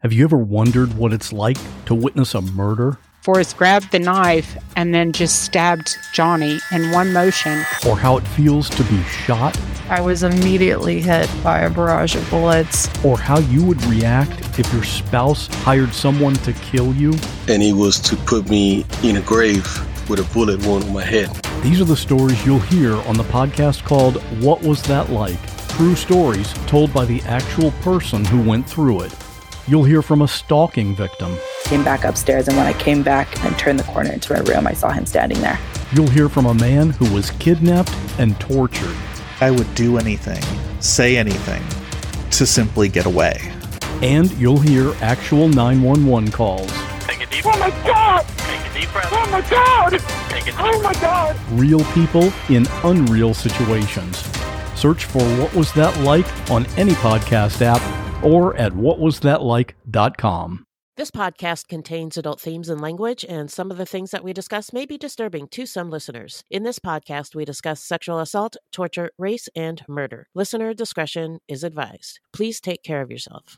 Have you ever wondered what it's like to witness a murder? Forrest grabbed the knife and then just stabbed Johnny in one motion. Or how it feels to be shot? I was immediately hit by a barrage of bullets. Or how you would react if your spouse hired someone to kill you? And he was to put me in a grave with a bullet wound on my head. These are the stories you'll hear on the podcast called What Was That Like? True stories told by the actual person who went through it. You'll hear from a stalking victim. Came back upstairs, and when I came back and turned the corner into my room, I saw him standing there. You'll hear from a man who was kidnapped and tortured. I would do anything, say anything, to simply get away. And you'll hear actual 911 calls. Take a deep breath. Oh my God! Take a deep breath. Oh my God! Take a deep Oh my God! Real people in unreal situations. Search for What Was That Like on any podcast app or at whatwasthatlike.com. This podcast contains adult themes and language, and some of the things that we discuss may be disturbing to some listeners. In this podcast, we discuss sexual assault, torture, race, and murder. Listener discretion is advised. Please take care of yourself.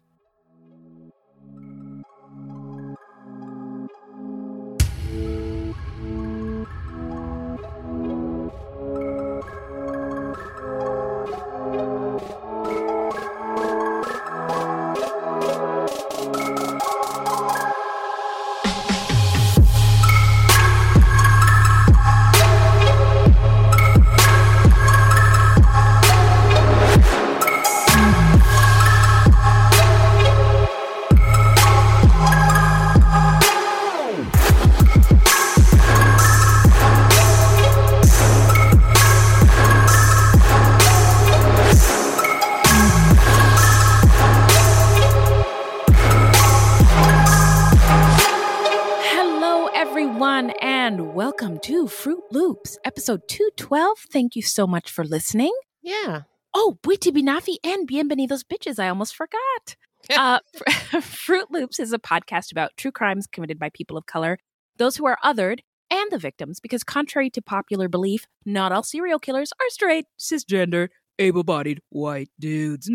Welcome to Fruit Loops, episode 212. Thank you so much for listening. Yeah. Oh, Buiti Binafi and Bienvenidos Bitches. I almost forgot. Fruit Loops is a podcast about true crimes committed by people of color, those who are othered, and the victims, because contrary to popular belief, not all serial killers are straight, cisgender, able-bodied white dudes.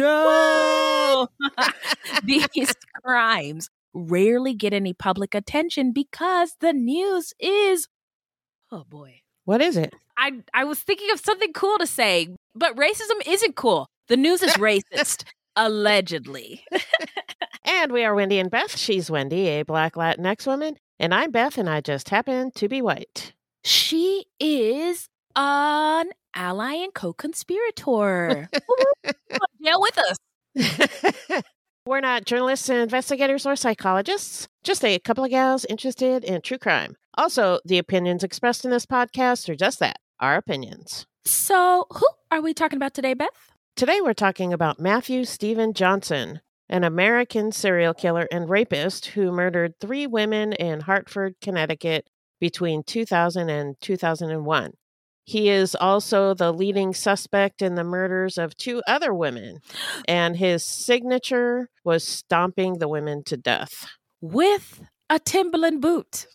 No! These crimes rarely get any public attention because the news is... Oh, boy. What is it? I was thinking of something cool to say, but racism isn't cool. The news is racist, allegedly. And we are Wendy and Beth. She's Wendy, a Black Latinx woman, and I'm Beth, and I just happen to be white. She is an ally and co-conspirator. Jail with us. We're not journalists, investigators, or psychologists, just a couple of gals interested in true crime. Also, the opinions expressed in this podcast are just that, our opinions. So, who are we talking about today, Beth? Today we're talking about Matthew Stephen Johnson, an American serial killer and rapist who murdered 3 women in Hartford, Connecticut between 2000 and 2001. He is also the leading suspect in the murders of 2 other women, and his signature was stomping the women to death. With a Timberland boot.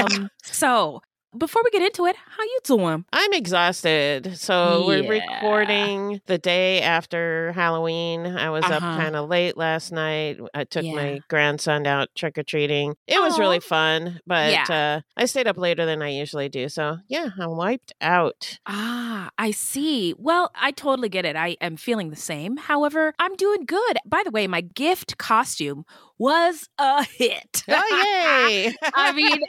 So, before we get into it, how you doing? I'm exhausted. So we're recording the day after Halloween. I was up kind of late last night. I took my grandson out trick-or-treating. It was really fun, but I stayed up later than I usually do. So I'm wiped out. Ah, I see. Well, I totally get it. I am feeling the same. However, I'm doing good. By the way, my gift costume was a hit. Oh, yay. I mean,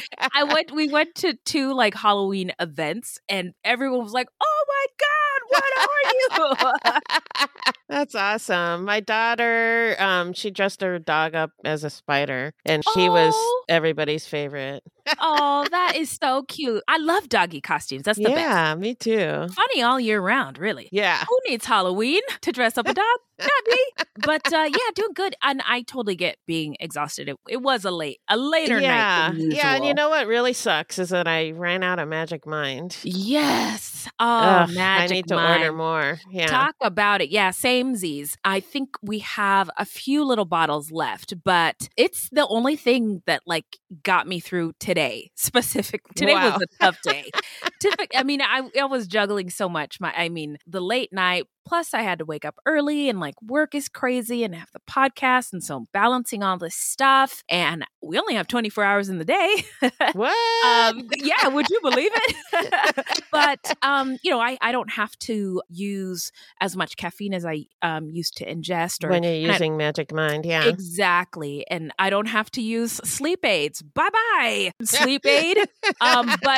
we went to 2 like Halloween events and everyone was like, oh my God, what are you? That's awesome. My daughter, she dressed her dog up as a spider and she was everybody's favorite. Oh, that is so cute. I love doggy costumes. That's the best. Yeah, me too. Funny all year round, really. Yeah. Who needs Halloween to dress up a dog? Not me. But doing good. And I totally get being exhausted. It was a later night than usual. Yeah, and you know what really sucks is that I ran out of Magic Mind. Yes. Magic Mind. I need to order more. Yeah. Talk about it. Yeah, samesies. I think we have a few little bottles left, but it's the only thing that like got me through today. Today was a tough day. I mean, I was juggling so much. The late night Plus, I had to wake up early and like work is crazy and I have the podcast. And so I'm balancing all this stuff. And we only have 24 hours in the day. What? Yeah, would you believe it? But, I don't have to use as much caffeine as I used to ingest. When you're using Magic Mind, yeah. Exactly. And I don't have to use sleep aids. Bye-bye, sleep aid. But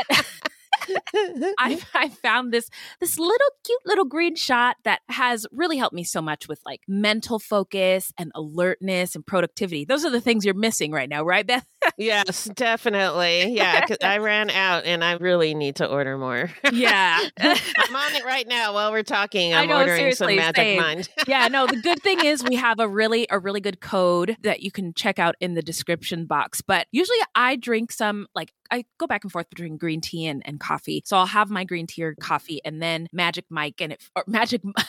I found this little cute little green shot that has really helped me so much with like mental focus and alertness and productivity. Those are the things you're missing right now, right, Beth? Yes, definitely. Yeah, 'cause I ran out and I really need to order more. Yeah. I'm on it right now while we're talking. I'm I know, ordering some seriously, Magic same. Mind. Yeah, no, the good thing is we have a really good code that you can check out in the description box. But usually I drink some, like I go back and forth between green tea and coffee. So I'll have my green tea or coffee and then Magic Mike Magic Mind.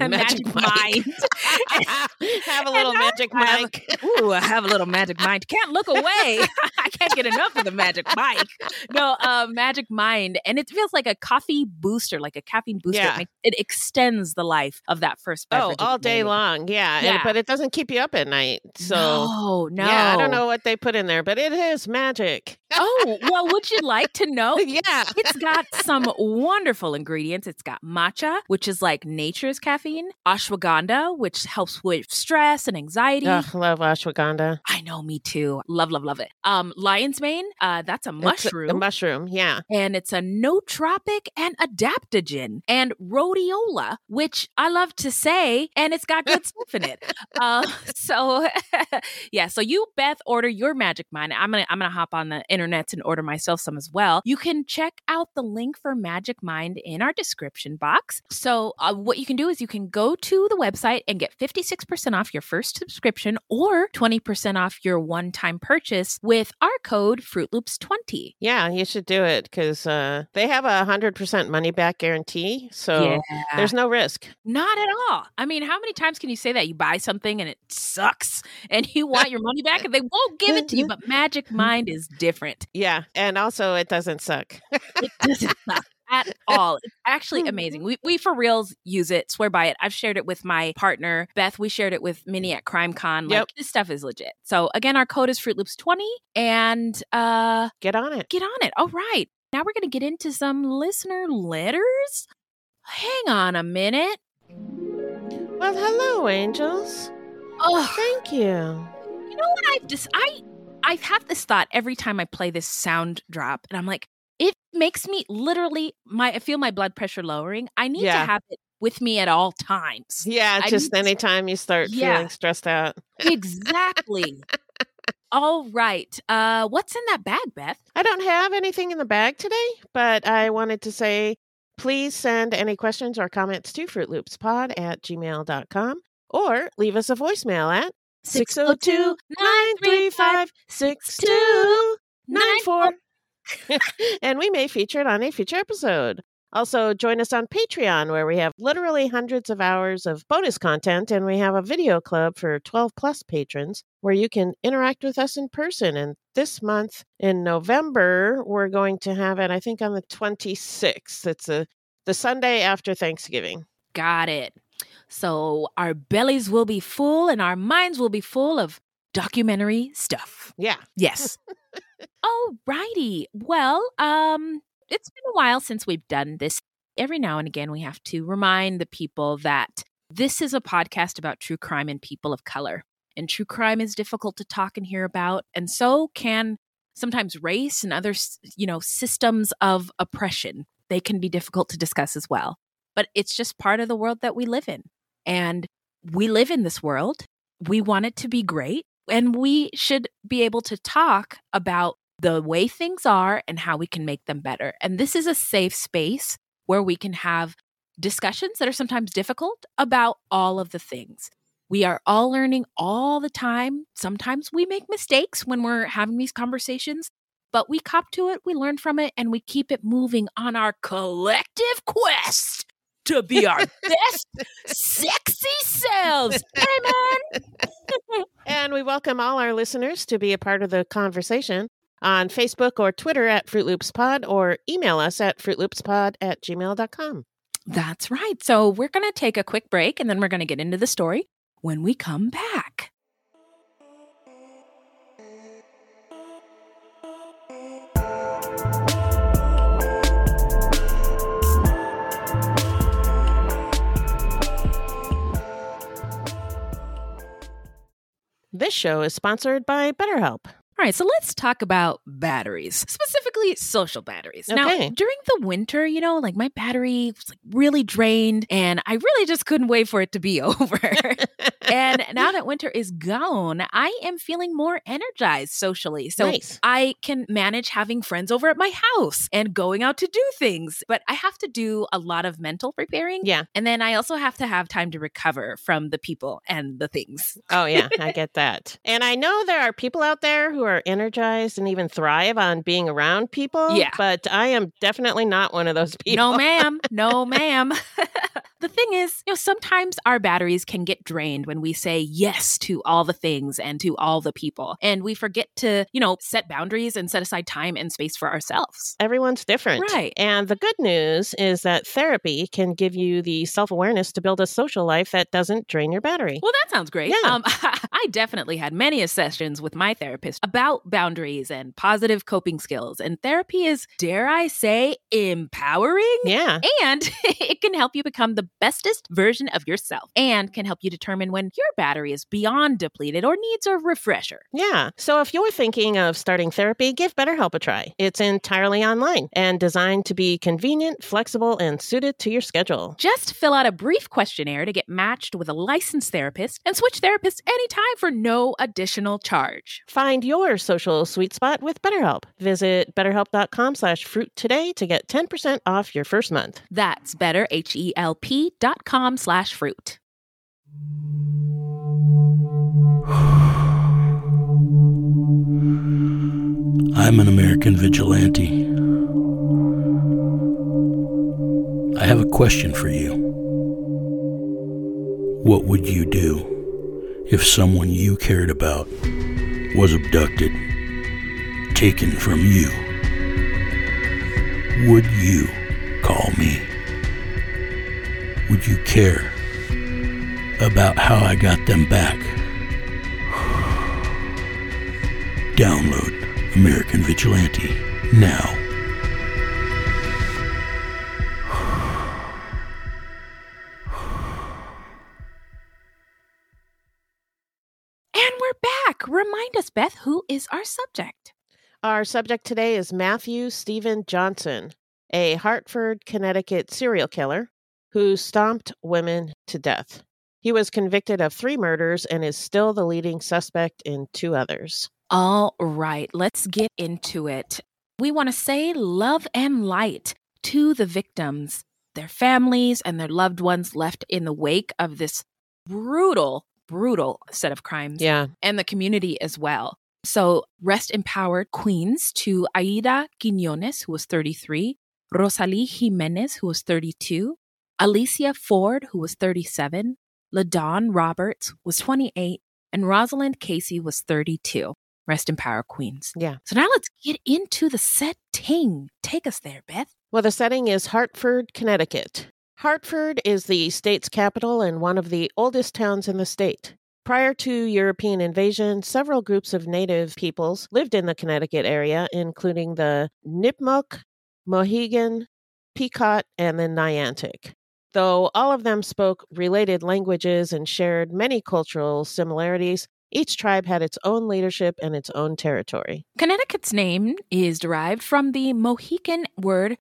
Have a little Magic Mike. Ooh, I have a little Magic Mind. Can't look away. I can't get enough of the Magic Mike. No, Magic Mind. And it feels like a coffee booster, like a caffeine booster. Yeah. It extends the life of that first beverage. Oh, all day long. Yeah. Yeah. But it doesn't keep you up at night. So No. Yeah, I don't know what they put in there, but it is magic. Oh, well, would you like to know? Yeah. It's got some wonderful ingredients. It's got matcha, which is like nature's caffeine, ashwagandha, which helps with stress and anxiety. Ugh, love ashwagandha. I know, me too. Love it. Lion's mane, that's a mushroom. A mushroom, yeah. And it's a nootropic and adaptogen. And rhodiola, which I love to say, and it's got good stuff in it. So you, Beth, order your Magic Mind. I'm gonna hop on the internet and order myself some as well. You can check out the link for Magic Mind in our description box. So what you can do is you can go to the website and get 56% off your first subscription or 20% off your one-time purchase with our code FruitLoops20. Yeah, you should do it because they have a 100% money back guarantee. So there's no risk. Not at all. I mean, how many times can you say that? You buy something and it sucks and you want your money back and they won't give it to you. But Magic Mind is different. Yeah. And also it doesn't suck. It doesn't suck at all. It's actually amazing. We for reals use it, swear by it. I've shared it with my partner, Beth. We shared it with Minnie at CrimeCon. Like, this stuff is legit. So again, our code is FruitLoops20 and get on it. Get on it. All right. Now we're going to get into some listener letters. Hang on a minute. Well, hello, angels. Oh, thank you. You know what I have this thought every time I play this sound drop, and I'm like, it makes me literally I feel my blood pressure lowering. I need to have it with me at all times. Yeah, just anytime you start feeling stressed out. Exactly. All right. What's in that bag, Beth? I don't have anything in the bag today, but I wanted to say, please send any questions or comments to fruitloopspod@gmail.com or leave us a voicemail at 602-935-6294. And we may feature it on a future episode. Also, join us on Patreon, where we have literally hundreds of hours of bonus content, and we have a video club for 12-plus patrons where you can interact with us in person. And this month, in November, we're going to have it, I think, on the 26th. It's the Sunday after Thanksgiving. Got it. So our bellies will be full and our minds will be full of documentary stuff. Yeah. Yes. All righty. Well, it's been a while since we've done this. Every now and again, we have to remind the people that this is a podcast about true crime and people of color. And true crime is difficult to talk and hear about. And so can sometimes race and other, systems of oppression. They can be difficult to discuss as well. But it's just part of the world that we live in. And we live in this world. We want it to be great. And we should be able to talk about the way things are and how we can make them better. And this is a safe space where we can have discussions that are sometimes difficult about all of the things. We are all learning all the time. Sometimes we make mistakes when we're having these conversations, but we cop to it, we learn from it, and we keep it moving on our collective quest to be our best sexy selves. Amen. And we welcome all our listeners to be a part of the conversation on Facebook or Twitter at Fruit Loops Pod, or email us at fruitloopspod@gmail.com. That's right. So we're going to take a quick break and then we're going to get into the story when we come back. This show is sponsored by BetterHelp. All right, so let's talk about batteries, specifically social batteries. Okay. Now, during the winter, like my battery was really drained and I really just couldn't wait for it to be over. And now that winter is gone, I am feeling more energized socially. So Nice. I can manage having friends over at my house and going out to do things. But I have to do a lot of mental preparing. Yeah. And then I also have to have time to recover from the people and the things. Oh, yeah, I get that. And I know there are people out there who are energized and even thrive on being around people. Yeah. But I am definitely not one of those people. No, ma'am. No, ma'am. The thing is, sometimes our batteries can get drained when we say yes to all the things and to all the people. And we forget to, set boundaries and set aside time and space for ourselves. Everyone's different. Right. And the good news is that therapy can give you the self-awareness to build a social life that doesn't drain your battery. Well, that sounds great. Yeah. I definitely had many sessions with my therapist about boundaries and positive coping skills. And therapy is, dare I say, empowering. Yeah. And it can help you become the bestest version of yourself and can help you determine when your battery is beyond depleted or needs a refresher. Yeah. So if you're thinking of starting therapy, give BetterHelp a try. It's entirely online and designed to be convenient, flexible, and suited to your schedule. Just fill out a brief questionnaire to get matched with a licensed therapist and switch therapists anytime for no additional charge. Find your social sweet spot with BetterHelp. Visit betterhelp.com/fruit today to get 10% off your first month. That's betterhelp.com/fruit. I'm an American vigilante. I have a question for you. What would you do if someone you cared about was abducted, taken from you? Would you call me? Would you care about how I got them back? Download American Vigilante now. And we're back. Remind us, Beth, who is our subject? Our subject today is Matthew Stephen Johnson, a Hartford, Connecticut serial killer who stomped women to death. He was convicted of 3 murders and is still the leading suspect in 2 others. All right, let's get into it. We want to say love and light to the victims, their families, and their loved ones left in the wake of this brutal set of crimes. Yeah. And the community as well. So rest empowered queens to Aida Quiñones, who was 33, Rosalie Jimenez, who was 32, Alicia Ford, who was 37, LaDawn Roberts was 28, and Rosalind Casey was 32. Rest in power, queens. Yeah. So now let's get into the setting. Take us there, Beth. Well, the setting is Hartford, Connecticut. Hartford is the state's capital and one of the oldest towns in the state. Prior to European invasion, several groups of native peoples lived in the Connecticut area, including the Nipmuc, Mohegan, Pequot, and the Niantic. Though all of them spoke related languages and shared many cultural similarities, each tribe had its own leadership and its own territory. Connecticut's name is derived from the Mohican word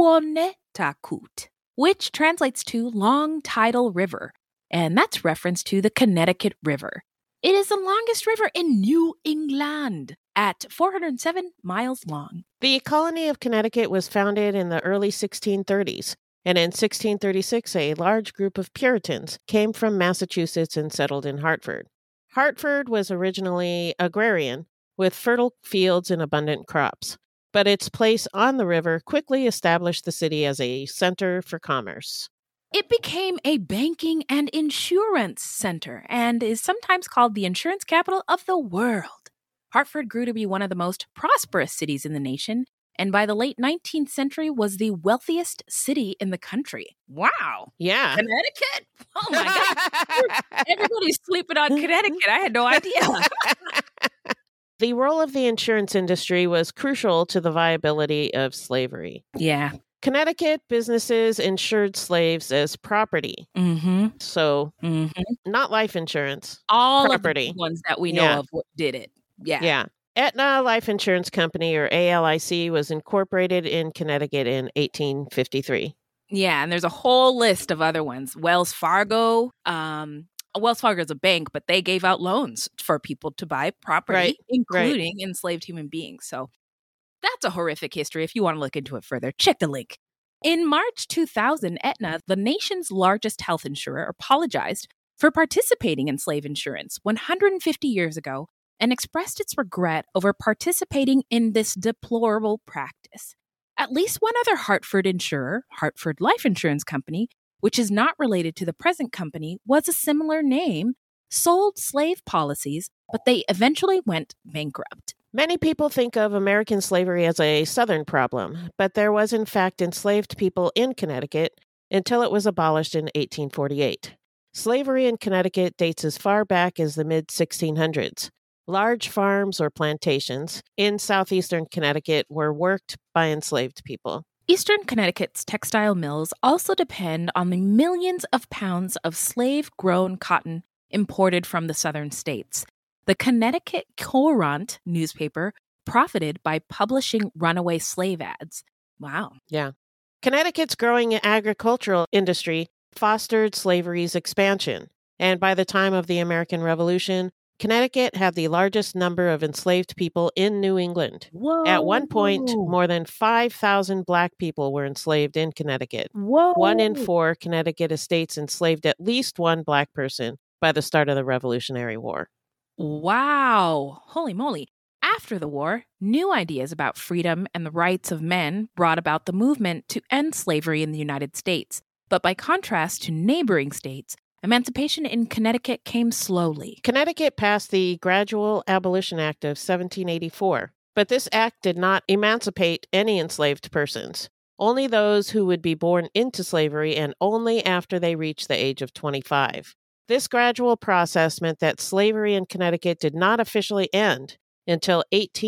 Quonetakut, which translates to long tidal river, and that's reference to the Connecticut River. It is the longest river in New England at 407 miles long. The colony of Connecticut was founded in the early 1630s, and in 1636 a large group of Puritans came from Massachusetts and settled in Hartford. Hartford was originally agrarian, with fertile fields and abundant crops, but its place on the river quickly established the city as a center for commerce. It became a banking and insurance center and is sometimes called the insurance capital of the world. Hartford grew to be one of the most prosperous cities in the nation and by the late 19th century was the wealthiest city in the country. Wow. Yeah. Connecticut? Oh my God. Everybody's sleeping on Connecticut. I had no idea. The role of the insurance industry was crucial to the viability of slavery. Yeah. Connecticut businesses insured slaves as property. Mm-hmm. So, Mm-hmm. not life insurance. All property. of the ones that we know of did it. Yeah. Yeah. Aetna Life Insurance Company, or ALIC, was incorporated in Connecticut in 1853. Yeah, and there's a whole list of other ones. Wells Fargo. Wells Fargo is a bank, but they gave out loans for people to buy property, including enslaved human beings. So that's a horrific history. If you want to look into it further, check the link. In March 2000, Aetna, the nation's largest health insurer, apologized for participating in slave insurance 150 years ago and expressed its regret over participating in this deplorable practice. At least one other Hartford insurer, Hartford Life Insurance Company, which is not related to the present company, was a similar name, sold slave policies, but they eventually went bankrupt. Many people think of American slavery as a Southern problem, but there was in fact enslaved people in Connecticut until it was abolished in 1848. Slavery in Connecticut dates as far back as the mid-1600s. Large farms or plantations in southeastern Connecticut were worked by enslaved people. Eastern Connecticut's textile mills also depend on the millions of pounds of slave-grown cotton imported from the southern states. The Connecticut Courant newspaper profited by publishing runaway slave ads. Wow. Yeah. Connecticut's growing agricultural industry fostered slavery's expansion, and by the time of the American Revolution, Connecticut had the largest number of enslaved people in New England. Whoa. At one point, more than 5,000 Black people were enslaved in Connecticut. Whoa. 1 in 4 Connecticut estates enslaved at least one Black person by the start of the Revolutionary War. Wow. Holy moly. After the war, new ideas about freedom and the rights of men brought about the movement to end slavery in the United States. But by contrast to neighboring states, emancipation in Connecticut came slowly. Connecticut passed the Gradual Abolition Act of 1784, but this act did not emancipate any enslaved persons, only those who would be born into slavery and only after they reached the age of 25. This gradual process meant that slavery in Connecticut did not officially end until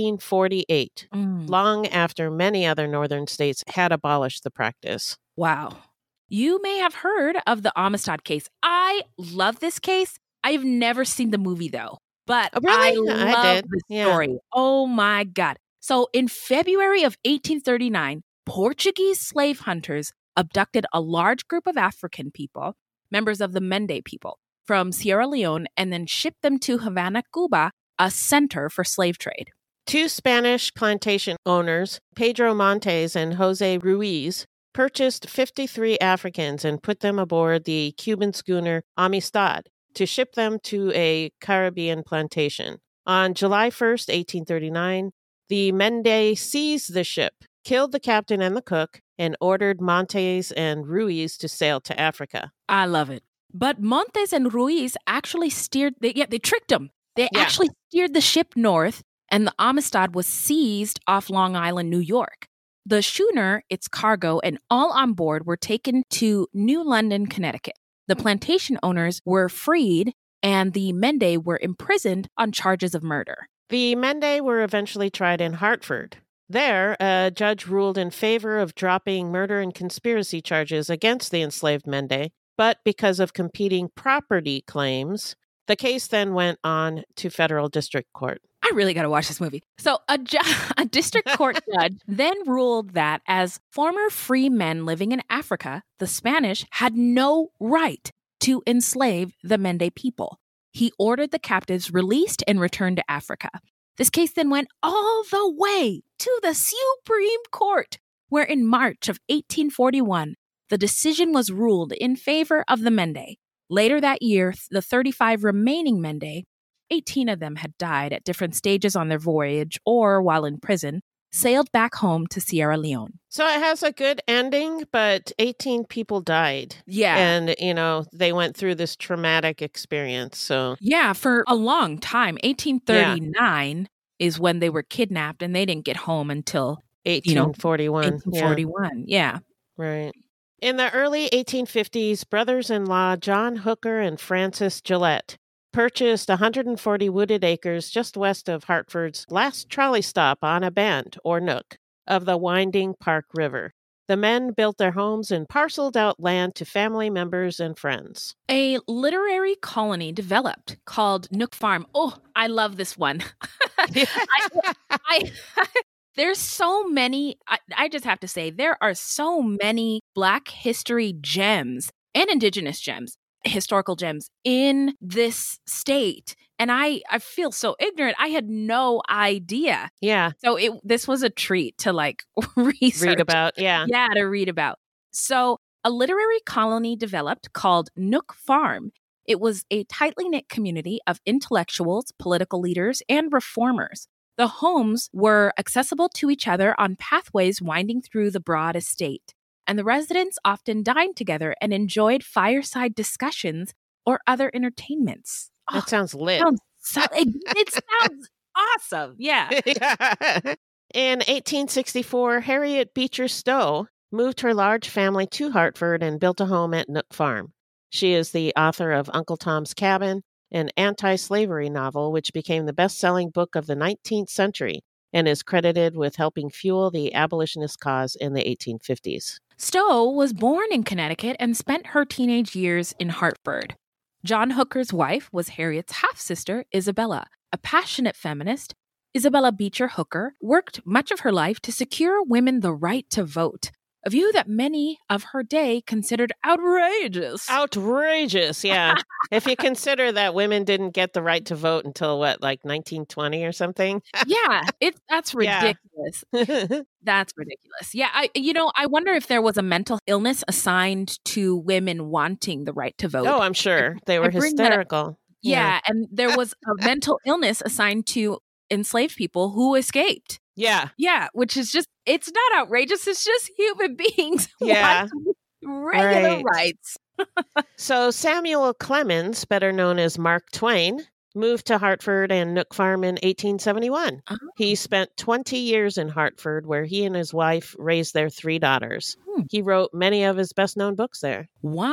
1848, long after many other northern states had abolished the practice. Wow. You may have heard of the Amistad case. I love this case. I've never seen the movie, though, but I love the story. Yeah. Oh, my God. So in February of 1839, Portuguese slave hunters abducted a large group of African people, members of the Mende people, from Sierra Leone and then shipped them to Havana, Cuba, a center for slave trade. 2 Spanish plantation owners, Pedro Montes and Jose Ruiz, purchased 53 Africans and put them aboard the Cuban schooner Amistad to ship them to a Caribbean plantation. On July 1st, 1839, the Mende seized the ship, killed the captain and the cook, and ordered Montes and Ruiz to sail to Africa. I love it. But Montes and Ruiz actually steered, they tricked them. They actually steered the ship north, and the Amistad was seized off Long Island, New York. The schooner, its cargo, and all on board were taken to New London, Connecticut. The plantation owners were freed, and the Mende were imprisoned on charges of murder. The Mende were eventually tried in Hartford. There, a judge ruled in favor of dropping murder and conspiracy charges against the enslaved Mende, but because of competing property claims, the case then went on to federal district court. I really got to watch this movie. So a district court judge then ruled that as former free men living in Africa, the Spanish had no right to enslave the Mende people. He ordered the captives released and returned to Africa. This case then went all the way to the Supreme Court, where in March of 1841, the decision was ruled in favor of the Mende. Later that year, the 35 remaining Mende, 18 of them had died at different stages on their voyage or while in prison, sailed back home to Sierra Leone. So it has a good ending, but 18 people died. Yeah. And, they went through this traumatic experience. So yeah, for a long time. 1839 is when they were kidnapped, and they didn't get home until 1841. 1841. Yeah. Right. In the early 1850s, brothers-in-law John Hooker and Francis Gillette purchased 140 wooded acres just west of Hartford's last trolley stop on a bend, or nook, of the winding Park River. The men built their homes and parceled out land to family members and friends. A literary colony developed called Nook Farm. Oh, I love this one. There's so many, I just have to say, there are so many Black history gems and Indigenous gems, historical gems in this state. And I feel so ignorant. I had no idea. Yeah. So this was a treat to research. Read about, yeah. Yeah, to read about. So a literary colony developed called Nook Farm. It was a tightly knit community of intellectuals, political leaders, and reformers. The homes were accessible to each other on pathways winding through the broad estate, and the residents often dined together and enjoyed fireside discussions or other entertainments. That sounds lit. It sounds awesome. Yeah. In 1864, Harriet Beecher Stowe moved her large family to Hartford and built a home at Nook Farm. She is the author of Uncle Tom's Cabin, an anti-slavery novel which became the best-selling book of the 19th century and is credited with helping fuel the abolitionist cause in the 1850s. Stowe was born in Connecticut and spent her teenage years in Hartford. John Hooker's wife was Harriet's half-sister, Isabella. A passionate feminist, Isabella Beecher Hooker worked much of her life to secure women the right to vote, a view that many of her day considered outrageous. Outrageous, yeah. If you consider that women didn't get the right to vote until, 1920 or something? Yeah, that's ridiculous. That's ridiculous. Yeah, I wonder if there was a mental illness assigned to women wanting the right to vote. Oh, I'm sure. They were hysterical. Yeah, and there was a mental illness assigned to enslaved people who escaped. Yeah. Yeah, which is just, it's not outrageous. It's just human beings wanting regular rights. So Samuel Clemens, better known as Mark Twain, moved to Hartford and Nook Farm in 1871. Oh. He spent 20 years in Hartford, where he and his wife raised their 3 daughters. He wrote many of his best-known books there.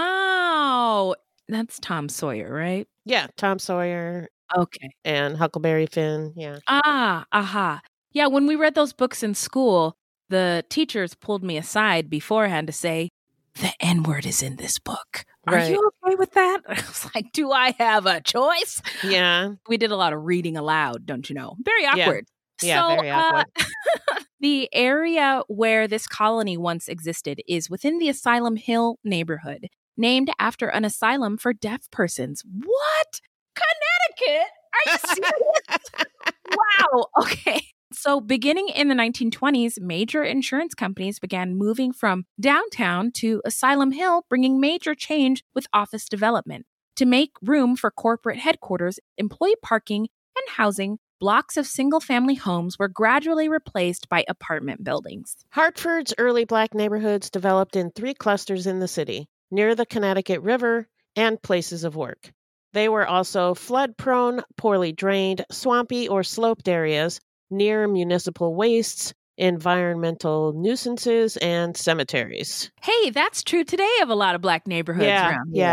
Wow. That's Tom Sawyer, right? Yeah, Tom Sawyer. Okay. And Huckleberry Finn, yeah. Aha. Yeah, when we read those books in school, the teachers pulled me aside beforehand to say, the N-word is in this book. Are you okay with that? I was like, do I have a choice? Yeah. We did a lot of reading aloud, don't you know? Very awkward. Yeah, very awkward. The area where this colony once existed is within the Asylum Hill neighborhood, named after an asylum for deaf persons. What? Connecticut? Are you serious? Wow. Okay. So beginning in the 1920s, major insurance companies began moving from downtown to Asylum Hill, bringing major change with office development. To make room for corporate headquarters, employee parking, and housing, blocks of single-family homes were gradually replaced by apartment buildings. Hartford's early Black neighborhoods developed in 3 clusters in the city, near the Connecticut River and places of work. They were also flood-prone, poorly drained, swampy, or sloped areas near municipal wastes, environmental nuisances, and cemeteries. Hey, that's true today of a lot of Black neighborhoods around the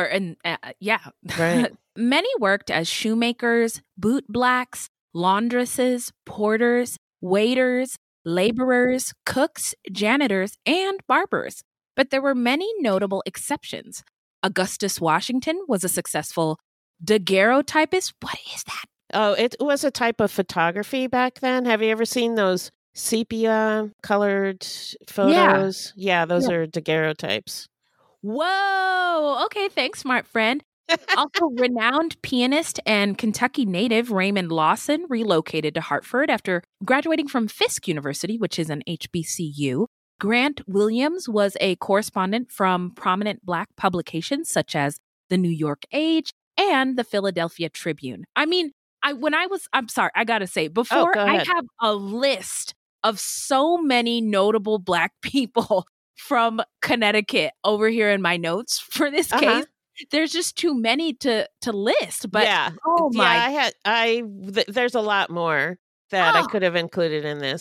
world. Right. Many worked as shoemakers, boot blacks, laundresses, porters, waiters, laborers, cooks, janitors, and barbers. But there were many notable exceptions. Augustus Washington was a successful daguerreotypist. What is that? Oh, it was a type of photography back then. Have you ever seen those sepia-colored photos? Yeah, those are daguerreotypes. Whoa! Okay, thanks, smart friend. Also, renowned pianist and Kentucky native Raymond Lawson relocated to Hartford after graduating from Fisk University, which is an HBCU. Grant Williams was a correspondent from prominent Black publications such as the New York Age and the Philadelphia Tribune. I mean, I'm sorry, I gotta say, before I have a list of so many notable Black people from Connecticut over here in my notes for this case. There's just too many to list. But there's a lot more that I could have included in this.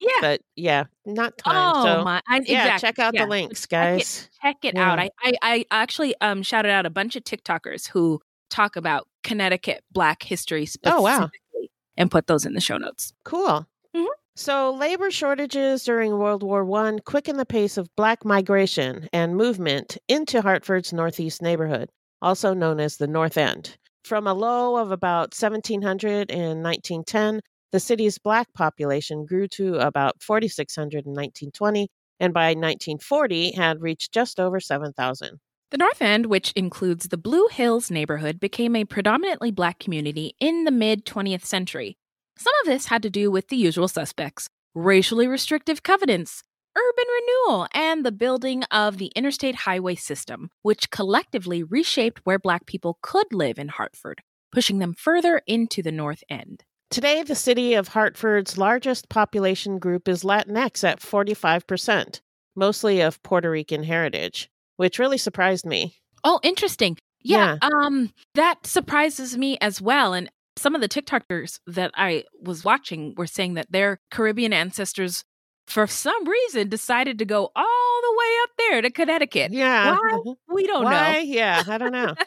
Yeah. But yeah, not time. Oh So my! yeah, Exactly. check out Yeah. the links, Check it, guys. check it Yeah. out. I actually shouted out a bunch of TikTokers who talk about Connecticut Black history Oh, wow. specifically and put those in the show notes. Cool. Mhm. So labor shortages during World War I quickened the pace of Black migration and movement into Hartford's northeast neighborhood, also known as the North End. From a low of about 1,700 in 1910, the city's Black population grew to about 4,600 in 1920, and by 1940 had reached just over 7,000. The North End, which includes the Blue Hills neighborhood, became a predominantly Black community in the mid-20th century. Some of this had to do with the usual suspects: racially restrictive covenants, urban renewal, and the building of the interstate highway system, which collectively reshaped where Black people could live in Hartford, pushing them further into the North End. Today, the city of Hartford's largest population group is Latinx at 45%, mostly of Puerto Rican heritage, which really surprised me. Oh, interesting. Yeah. That surprises me as well. And some of the TikTokers that I was watching were saying that their Caribbean ancestors, for some reason, decided to go all the way up there to Connecticut. Yeah. Why? We don't Why? know. Yeah, I don't know.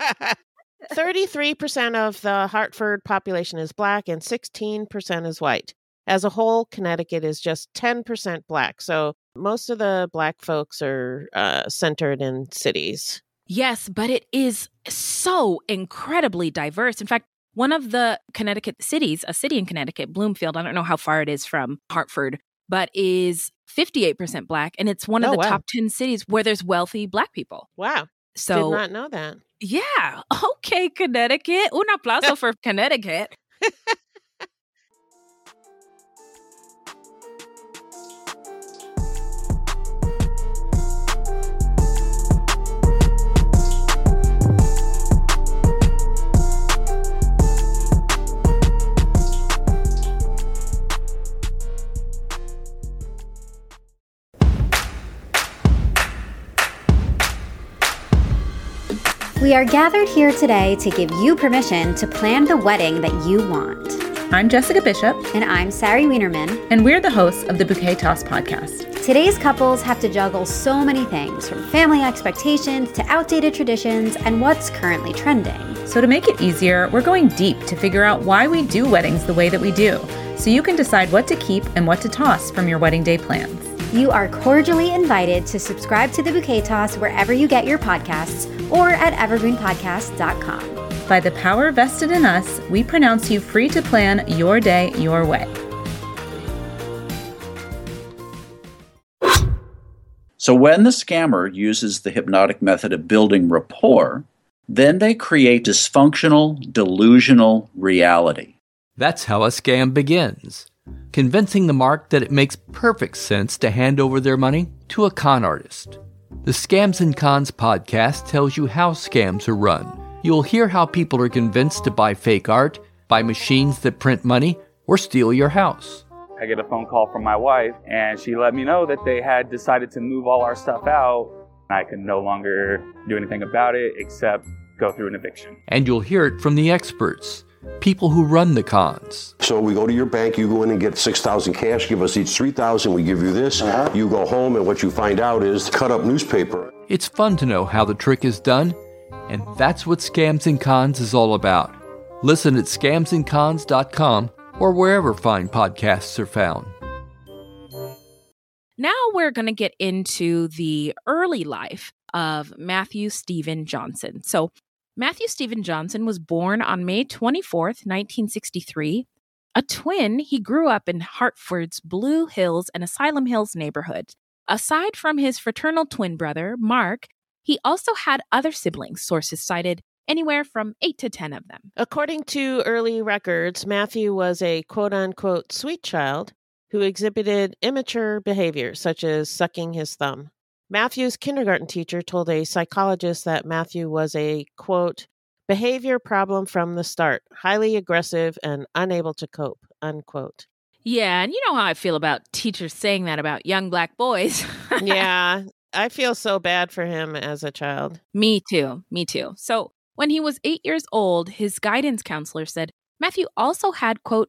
33% of the Hartford population is Black and 16% is white. As a whole, Connecticut is just 10% Black. So most of the Black folks are centered in cities. Yes, but it is so incredibly diverse. In fact, one of the Connecticut cities, a city in Connecticut, Bloomfield, I don't know how far it is from Hartford, but is 58% Black. And it's one of the wow. top 10 cities where there's wealthy Black people. Wow. So, Did not know that. yeah. Okay, Connecticut. Un aplauso for Connecticut. We are gathered here today to give you permission to plan the wedding that you want. I'm Jessica Bishop. And I'm Sari Wienerman. And we're the hosts of the Bouquet Toss podcast. Today's couples have to juggle so many things, from family expectations to outdated traditions and what's currently trending. So to make it easier, we're going deep to figure out why we do weddings the way that we do, so you can decide what to keep and what to toss from your wedding day plans. You are cordially invited to subscribe to the Bouquet Toss wherever you get your podcasts or at evergreenpodcast.com. By the power vested in us, we pronounce you free to plan your day your way. So when the scammer uses the hypnotic method of building rapport, then they create dysfunctional, delusional reality. That's how a scam begins. Convincing the mark that it makes perfect sense to hand over their money to a con artist. The Scams and Cons podcast tells you how scams are run. You'll hear how people are convinced to buy fake art, buy machines that print money, or steal your house. I get a phone call from my wife, and she let me know that they had decided to move all our stuff out. I could no longer do anything about it except go through an eviction. And you'll hear it from the experts. People who run the cons. So we go to your bank, you go in and get $6,000 cash, give us each $3,000, we give you this. You go home and what you find out is cut up newspaper. It's fun to know how the trick is done, and that's what Scams and Cons is all about. Listen at scamsandcons.com or wherever fine podcasts are found. Now we're going to get into the early life of Matthew Stephen Johnson. So Matthew Stephen Johnson was born on May 24th, 1963. A twin, he grew up in Hartford's Blue Hills and Asylum Hills neighborhoods. Aside from his fraternal twin brother, Mark, he also had other siblings. Sources cited anywhere from 8 to 10 of them. According to early records, Matthew was a quote-unquote sweet child who exhibited immature behavior, such as sucking his thumb. Matthew's kindergarten teacher told a psychologist that Matthew was a, quote, behavior problem from the start, highly aggressive and unable to cope, unquote. Yeah, and you know how I feel about teachers saying that about young Black boys. Yeah, I feel so bad for him as a child. Me too. So when he was 8 years old, his guidance counselor said Matthew also had, quote,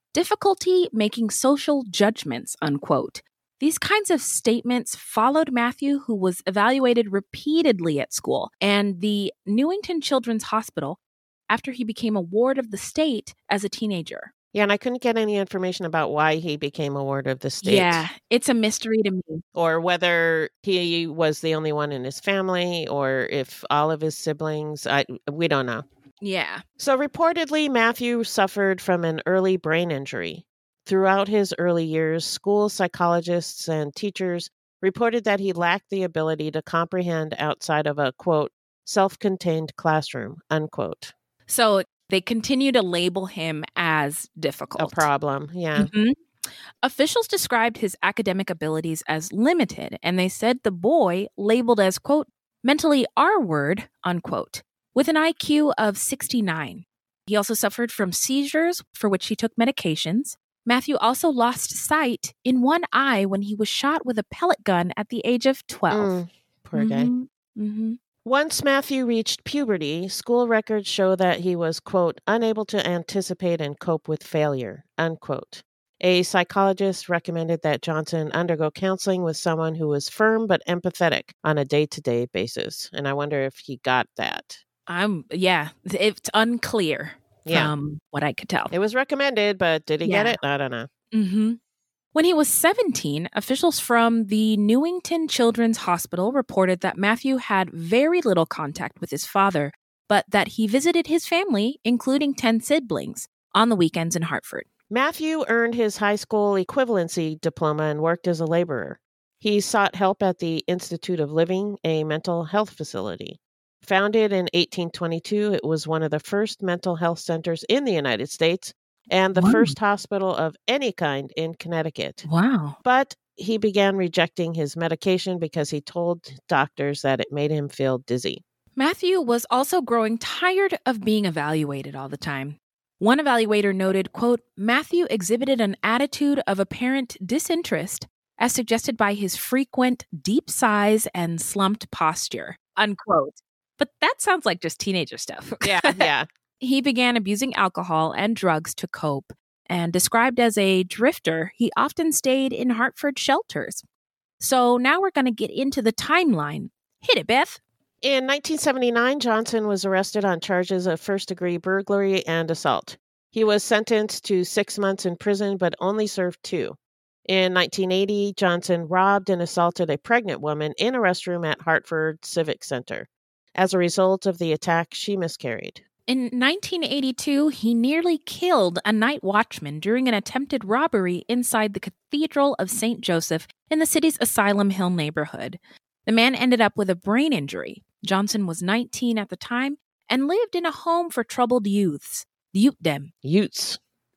difficulty making social judgments, unquote. These kinds of statements followed Matthew, who was evaluated repeatedly at school and the Newington Children's Hospital after he became a ward of the state as a teenager. Yeah, and I couldn't get any information about why he became a ward of the state. Yeah, it's a mystery to me. Or whether he was the only one in his family or if all of his siblings, we don't know. Yeah. So reportedly, Matthew suffered from an early brain injury. Throughout his early years, school psychologists and teachers reported that he lacked the ability to comprehend outside of a, quote, self-contained classroom, unquote. So they continue to label him as difficult. A problem, yeah. Mm-hmm. Officials described his academic abilities as limited, and they said the boy, labeled as, quote, mentally R-word, unquote, with an IQ of 69. He also suffered from seizures, for which he took medications. Matthew also lost sight in one eye when he was shot with a pellet gun at the age of 12. Poor guy. Mm-hmm. Once Matthew reached puberty, school records show that he was, quote, unable to anticipate and cope with failure, unquote. A psychologist recommended that Johnson undergo counseling with someone who was firm but empathetic on a day-to-day basis. And I wonder if he got that. It's unclear from what I could tell. It was recommended, but did he get it? I don't know. Mm-hmm. When he was 17, officials from the Newington Children's Hospital reported that Matthew had very little contact with his father, but that he visited his family, including 10 siblings, on the weekends in Hartford. Matthew earned his high school equivalency diploma and worked as a laborer. He sought help at the Institute of Living, a mental health facility. Founded in 1822, it was one of the first mental health centers in the United States and the first hospital of any kind in Connecticut. Wow. But he began rejecting his medication because he told doctors that it made him feel dizzy. Matthew was also growing tired of being evaluated all the time. One evaluator noted, quote, Matthew exhibited an attitude of apparent disinterest as suggested by his frequent deep sighs and slumped posture, unquote. But that sounds like just teenager stuff. Yeah. He began abusing alcohol and drugs to cope, and described as a drifter, he often stayed in Hartford shelters. So now we're going to get into the timeline. Hit it, Beth. In 1979, Johnson was arrested on charges of first-degree burglary and assault. He was sentenced to 6 months in prison, but only served 2. In 1980, Johnson robbed and assaulted a pregnant woman in a restroom at Hartford Civic Center. As a result of the attack, she miscarried. In 1982, he nearly killed a night watchman during an attempted robbery inside the Cathedral of St. Joseph in the city's Asylum Hill neighborhood. The man ended up with a brain injury. Johnson was 19 at the time and lived in a home for troubled youths. The Utes.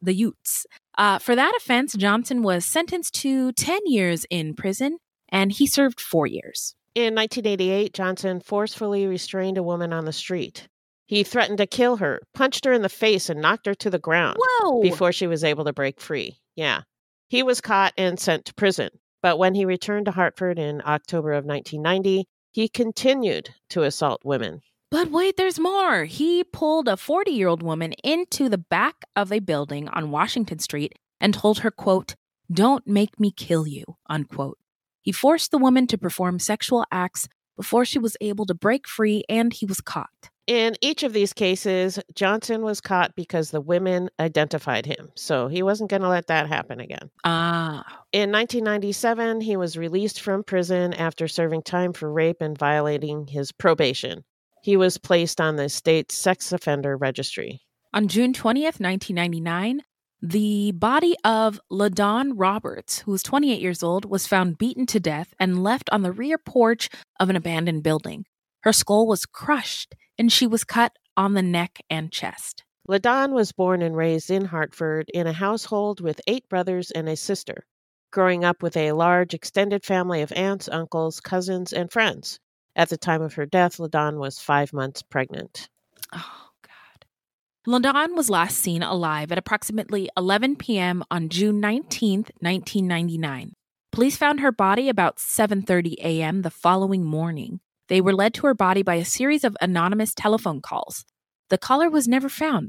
For that offense, Johnson was sentenced to 10 years in prison, and he served 4 years. In 1988, Johnson forcefully restrained a woman on the street. He threatened to kill her, punched her in the face, and knocked her to the ground before she was able to break free. Yeah. He was caught and sent to prison. But when he returned to Hartford in October of 1990, he continued to assault women. But wait, there's more. He pulled a 40-year-old woman into the back of a building on Washington Street and told her, quote, "Don't make me kill you," unquote. He forced the woman to perform sexual acts before she was able to break free, and he was caught. In each of these cases, Johnson was caught because the women identified him, so he wasn't going to let that happen again. In 1997, he was released from prison after serving time for rape and violating his probation. He was placed on the state's sex offender registry. On June 20th, 1999, the body of LaDawn Roberts, who was 28 years old, was found beaten to death and left on the rear porch of an abandoned building. Her skull was crushed, and she was cut on the neck and chest. LaDawn was born and raised in Hartford in a household with 8 brothers and a sister, growing up with a large extended family of aunts, uncles, cousins, and friends. At the time of her death, LaDawn was 5 months pregnant. Oh, God. LaDawn was last seen alive at approximately 11 p.m. on June 19th, 1999. Police found her body about 7:30 a.m. the following morning. They were led to her body by a series of anonymous telephone calls. The caller was never found.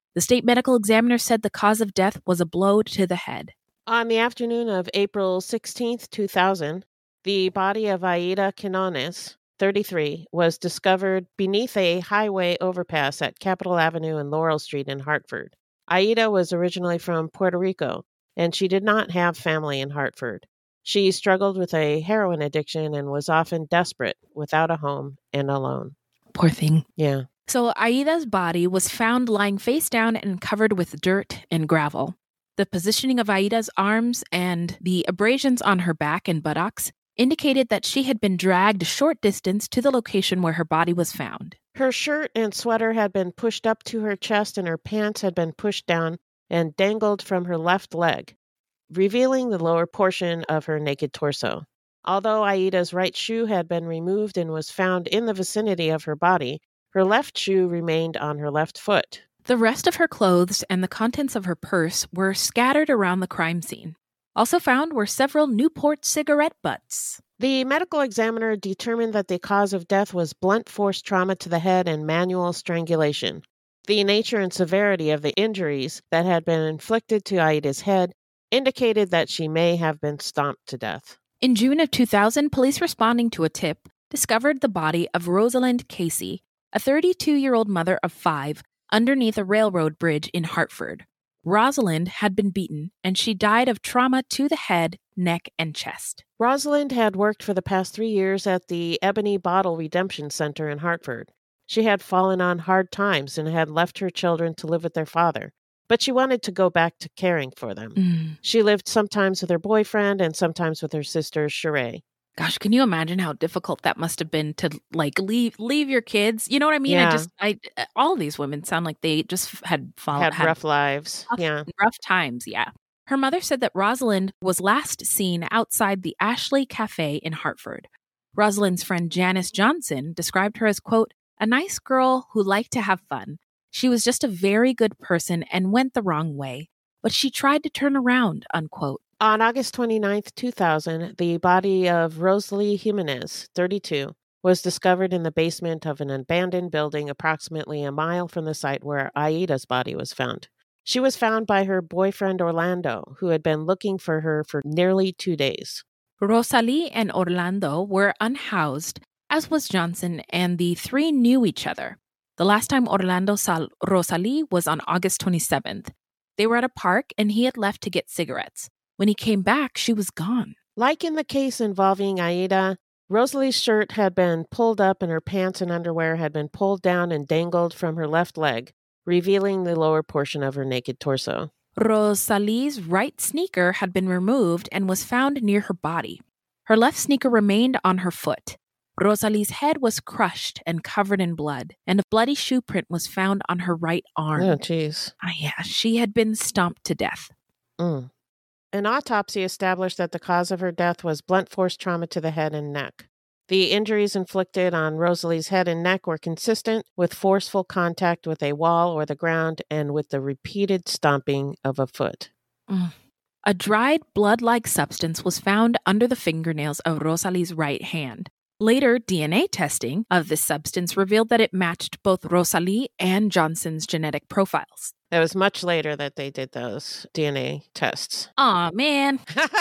The state medical examiner said the cause of death was a blow to the head. On the afternoon of April 16, 2000, the body of Aida Quinones, 33, was discovered beneath a highway overpass at Capitol Avenue and Laurel Street in Hartford. Aida was originally from Puerto Rico, and she did not have family in Hartford. She struggled with a heroin addiction and was often desperate, without a home and alone. Poor thing. Yeah. So Aida's body was found lying face down and covered with dirt and gravel. The positioning of Aida's arms and the abrasions on her back and buttocks indicated that she had been dragged a short distance to the location where her body was found. Her shirt and sweater had been pushed up to her chest, and her pants had been pushed down and dangled from her left leg, revealing the lower portion of her naked torso. Although Aida's right shoe had been removed and was found in the vicinity of her body, her left shoe remained on her left foot. The rest of her clothes and the contents of her purse were scattered around the crime scene. Also found were several Newport cigarette butts. The medical examiner determined that the cause of death was blunt force trauma to the head and manual strangulation. The nature and severity of the injuries that had been inflicted to Aida's head indicated that she may have been stomped to death. In June of 2000, police responding to a tip discovered the body of Rosalind Casey, a 32-year-old mother of 5, underneath a railroad bridge in Hartford. Rosalind had been beaten, and she died of trauma to the head, neck, and chest. Rosalind had worked for the past 3 years at the Ebony Bottle Redemption Center in Hartford. She had fallen on hard times and had left her children to live with their father, but she wanted to go back to caring for them. She lived sometimes with her boyfriend and sometimes with her sister, Sheree. Gosh, can you imagine how difficult that must have been to leave your kids? You know what I mean? Yeah. All of these women sound like they just had rough lives. Rough times, yeah. Her mother said that Rosalind was last seen outside the Ashley Cafe in Hartford. Rosalind's friend Janice Johnson described her as, quote, a nice girl who liked to have fun. She was just a very good person and went the wrong way, but she tried to turn around, unquote. On August 29, 2000, the body of Rosalie Jimenez, 32, was discovered in the basement of an abandoned building approximately a mile from the site where Aida's body was found. She was found by her boyfriend Orlando, who had been looking for her for nearly 2 days. Rosalie and Orlando were unhoused, as was Johnson, and the three knew each other. The last time Orlando saw Rosalie was on August 27th. They were at a park, and he had left to get cigarettes. When he came back, she was gone. Like in the case involving Aida, Rosalie's shirt had been pulled up and her pants and underwear had been pulled down and dangled from her left leg, revealing the lower portion of her naked torso. Rosalie's right sneaker had been removed and was found near her body. Her left sneaker remained on her foot. Rosalie's head was crushed and covered in blood, and a bloody shoe print was found on her right arm. Oh, jeez. Yeah, she had been stomped to death. An autopsy established that the cause of her death was blunt force trauma to the head and neck. The injuries inflicted on Rosalie's head and neck were consistent with forceful contact with a wall or the ground and with the repeated stomping of a foot. A dried blood-like substance was found under the fingernails of Rosalie's right hand. Later, DNA testing of this substance revealed that it matched both Rosalie and Johnson's genetic profiles. It was much later that they did those DNA tests. Aw, man.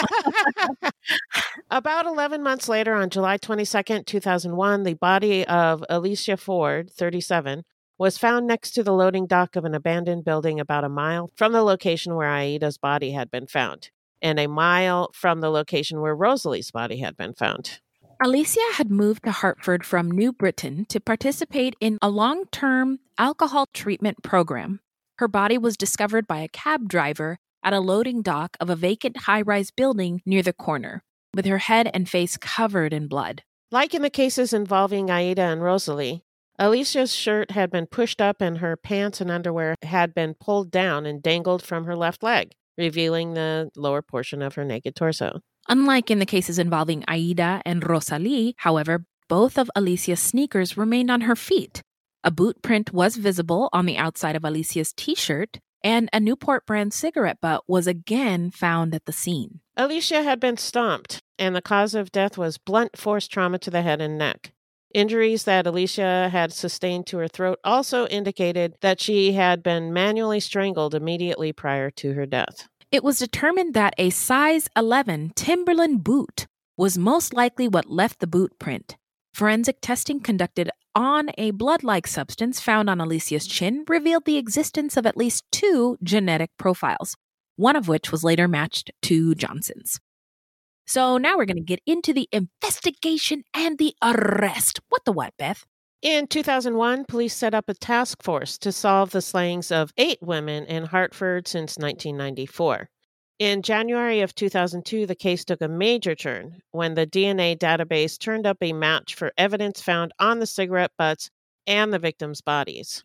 About 11 months later, on July 22nd, 2001, the body of Alicia Ford, 37, was found next to the loading dock of an abandoned building about a mile from the location where Aida's body had been found, and a mile from the location where Rosalie's body had been found. Alicia had moved to Hartford from New Britain to participate in a long-term alcohol treatment program. Her body was discovered by a cab driver at a loading dock of a vacant high-rise building near the corner, with her head and face covered in blood. Like in the cases involving Aida and Rosalie, Alicia's shirt had been pushed up and her pants and underwear had been pulled down and dangled from her left leg, revealing the lower portion of her naked torso. Unlike in the cases involving Aida and Rosalie, however, both of Alicia's sneakers remained on her feet. A boot print was visible on the outside of Alicia's t-shirt, and a Newport brand cigarette butt was again found at the scene. Alicia had been stomped, and the cause of death was blunt force trauma to the head and neck. Injuries that Alicia had sustained to her throat also indicated that she had been manually strangled immediately prior to her death. It was determined that a size 11 Timberland boot was most likely what left the boot print. Forensic testing conducted on a blood-like substance found on Alicia's chin revealed the existence of at least 2 genetic profiles, one of which was later matched to Johnson's. So now we're going to get into the investigation and the arrest. What the what, Beth? In 2001, police set up a task force to solve the slayings of 8 women in Hartford since 1994. In January of 2002, the case took a major turn when the DNA database turned up a match for evidence found on the cigarette butts and the victims' bodies.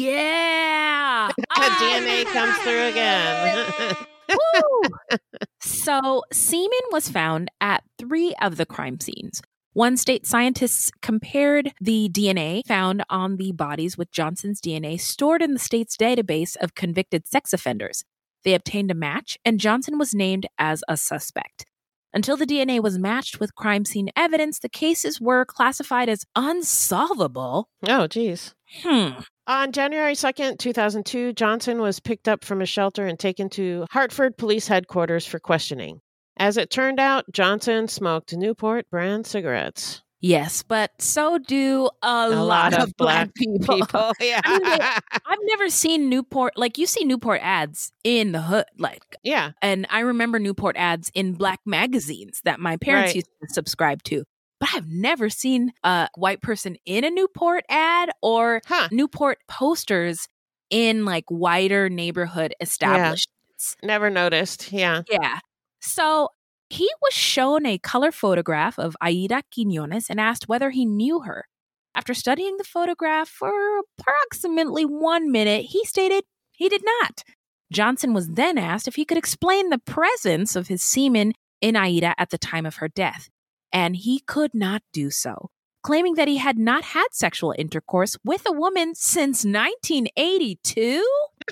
Yeah! DNA comes through again. Woo! So, semen was found at 3 of the crime scenes. One state scientists compared the DNA found on the bodies with Johnson's DNA stored in the state's database of convicted sex offenders. They obtained a match, and Johnson was named as a suspect. Until the DNA was matched with crime scene evidence, the cases were classified as unsolvable. Oh, geez. On January 2nd, 2002, Johnson was picked up from a shelter and taken to Hartford Police Headquarters for questioning. As it turned out, Johnson smoked Newport brand cigarettes. Yes, but so do a lot of black people. Yeah. I mean, I've never seen Newport, like you see Newport ads in the hood, like. Yeah. And I remember Newport ads in black magazines that my parents used to subscribe to. But I've never seen a white person in a Newport ad or Newport posters in like wider neighborhood establishments. Yeah. Never noticed. Yeah. Yeah. So he was shown a color photograph of Aida Quiñones and asked whether he knew her. After studying the photograph for approximately 1 minute, he stated he did not. Johnson was then asked if he could explain the presence of his semen in Aida at the time of her death, and he could not do so, claiming that he had not had sexual intercourse with a woman since 1982.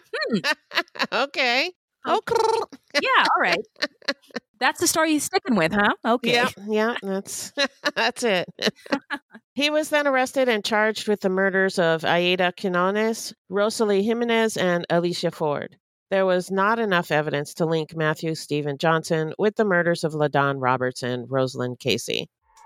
Okay. Okay. Yeah, all right. That's the story he's sticking with, huh? Okay. Yeah, that's it. He was then arrested and charged with the murders of Aida Quiñones, Rosalie Jimenez, and Alicia Ford. There was not enough evidence to link Matthew Stephen Johnson with the murders of LaDawn Roberts and Rosalind Casey.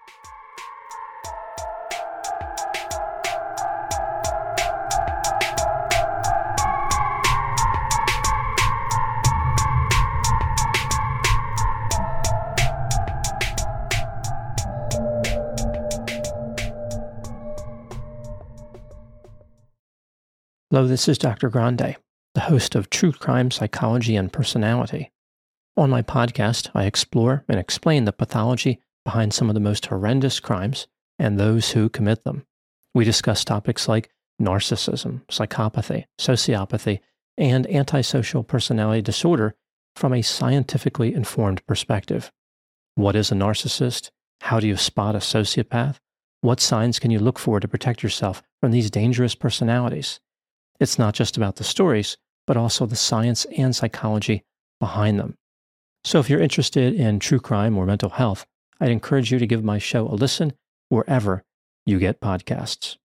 Hello, this is Dr. Grande, the host of True Crime Psychology and Personality. On my podcast, I explore and explain the pathology behind some of the most horrendous crimes and those who commit them. We discuss topics like narcissism, psychopathy, sociopathy, and antisocial personality disorder from a scientifically informed perspective. What is a narcissist? How do you spot a sociopath? What signs can you look for to protect yourself from these dangerous personalities? It's not just about the stories, but also the science and psychology behind them. So if you're interested in true crime or mental health, I'd encourage you to give my show a listen wherever you get podcasts.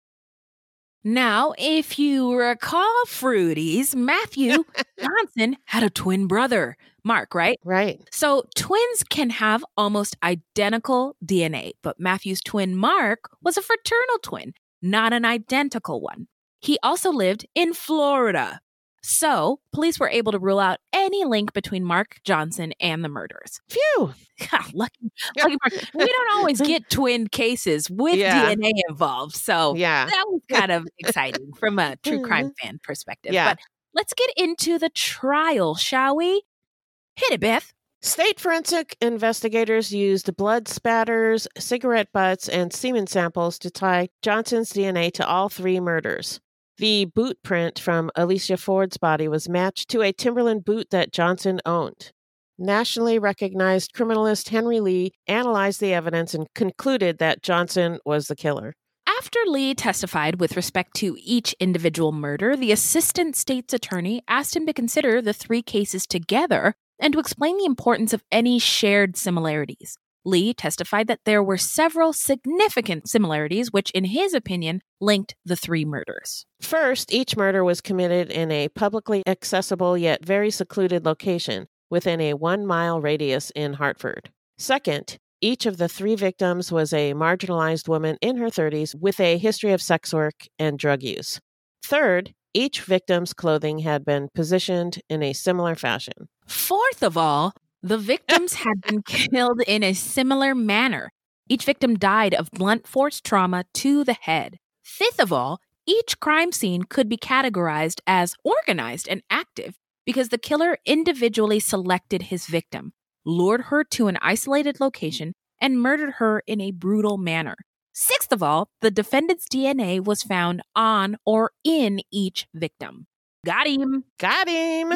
Now, if you recall, Fruities, Matthew Johnson had a twin brother, Mark, right? Right. So twins can have almost identical DNA, but Matthew's twin Mark was a fraternal twin, not an identical one. He also lived in Florida. So, police were able to rule out any link between Mark Johnson and the murders. Phew! Lucky Mark. We don't always get twin cases with DNA involved. So, that was kind of exciting from a true crime fan perspective. Yeah. But let's get into the trial, shall we? Hit it, Beth. State forensic investigators used blood spatters, cigarette butts, and semen samples to tie Johnson's DNA to all 3 murders. The boot print from Alicia Ford's body was matched to a Timberland boot that Johnson owned. Nationally recognized criminalist Henry Lee analyzed the evidence and concluded that Johnson was the killer. After Lee testified with respect to each individual murder, the assistant state's attorney asked him to consider the 3 cases together and to explain the importance of any shared similarities. Lee testified that there were several significant similarities, which, in his opinion, linked the 3 murders. First, each murder was committed in a publicly accessible yet very secluded location within a 1-mile radius in Hartford. Second, each of the 3 victims was a marginalized woman in her 30s with a history of sex work and drug use. Third, each victim's clothing had been positioned in a similar fashion. Fourth of all, the victims had been killed in a similar manner. Each victim died of blunt force trauma to the head. Fifth of all, each crime scene could be categorized as organized and active because the killer individually selected his victim, lured her to an isolated location, and murdered her in a brutal manner. Sixth of all, the defendant's DNA was found on or in each victim. Got him. Got him.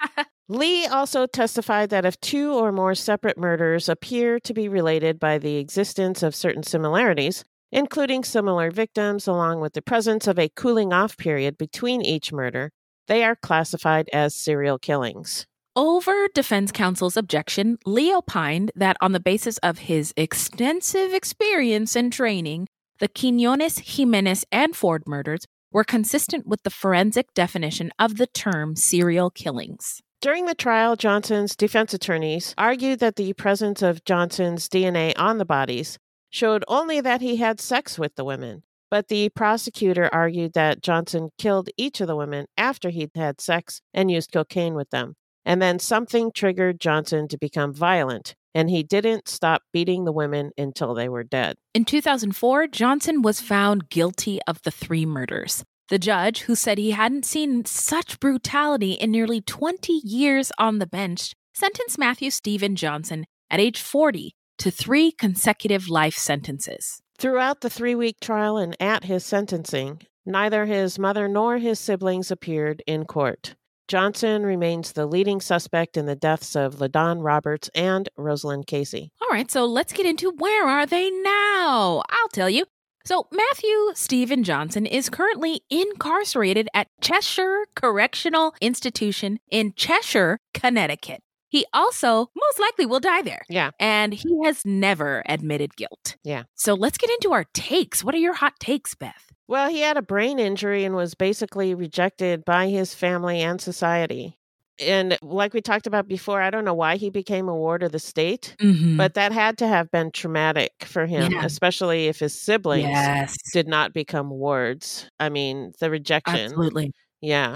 Lee also testified that if 2 or more separate murders appear to be related by the existence of certain similarities, including similar victims along with the presence of a cooling-off period between each murder, they are classified as serial killings. Over defense counsel's objection, Lee opined that on the basis of his extensive experience and training, the Quinones, Jimenez, and Ford murders were consistent with the forensic definition of the term serial killings. During the trial, Johnson's defense attorneys argued that the presence of Johnson's DNA on the bodies showed only that he had sex with the women, but the prosecutor argued that Johnson killed each of the women after he'd had sex and used cocaine with them, and then something triggered Johnson to become violent, and he didn't stop beating the women until they were dead. In 2004, Johnson was found guilty of the 3 murders. The judge, who said he hadn't seen such brutality in nearly 20 years on the bench, sentenced Matthew Stephen Johnson at age 40 to 3 consecutive life sentences. Throughout the 3-week trial and at his sentencing, neither his mother nor his siblings appeared in court. Johnson remains the leading suspect in the deaths of LaDon Roberts and Rosalind Casey. All right, so let's get into where are they now? I'll tell you. So Matthew Stephen Johnson is currently incarcerated at Cheshire Correctional Institution in Cheshire, Connecticut. He also most likely will die there. Yeah. And he has never admitted guilt. Yeah. So let's get into our takes. What are your hot takes, Beth? Well, he had a brain injury and was basically rejected by his family and society. And like we talked about before, I don't know why he became a ward of the state, but that had to have been traumatic for him, especially if his siblings did not become wards. I mean, the rejection. Absolutely. Yeah.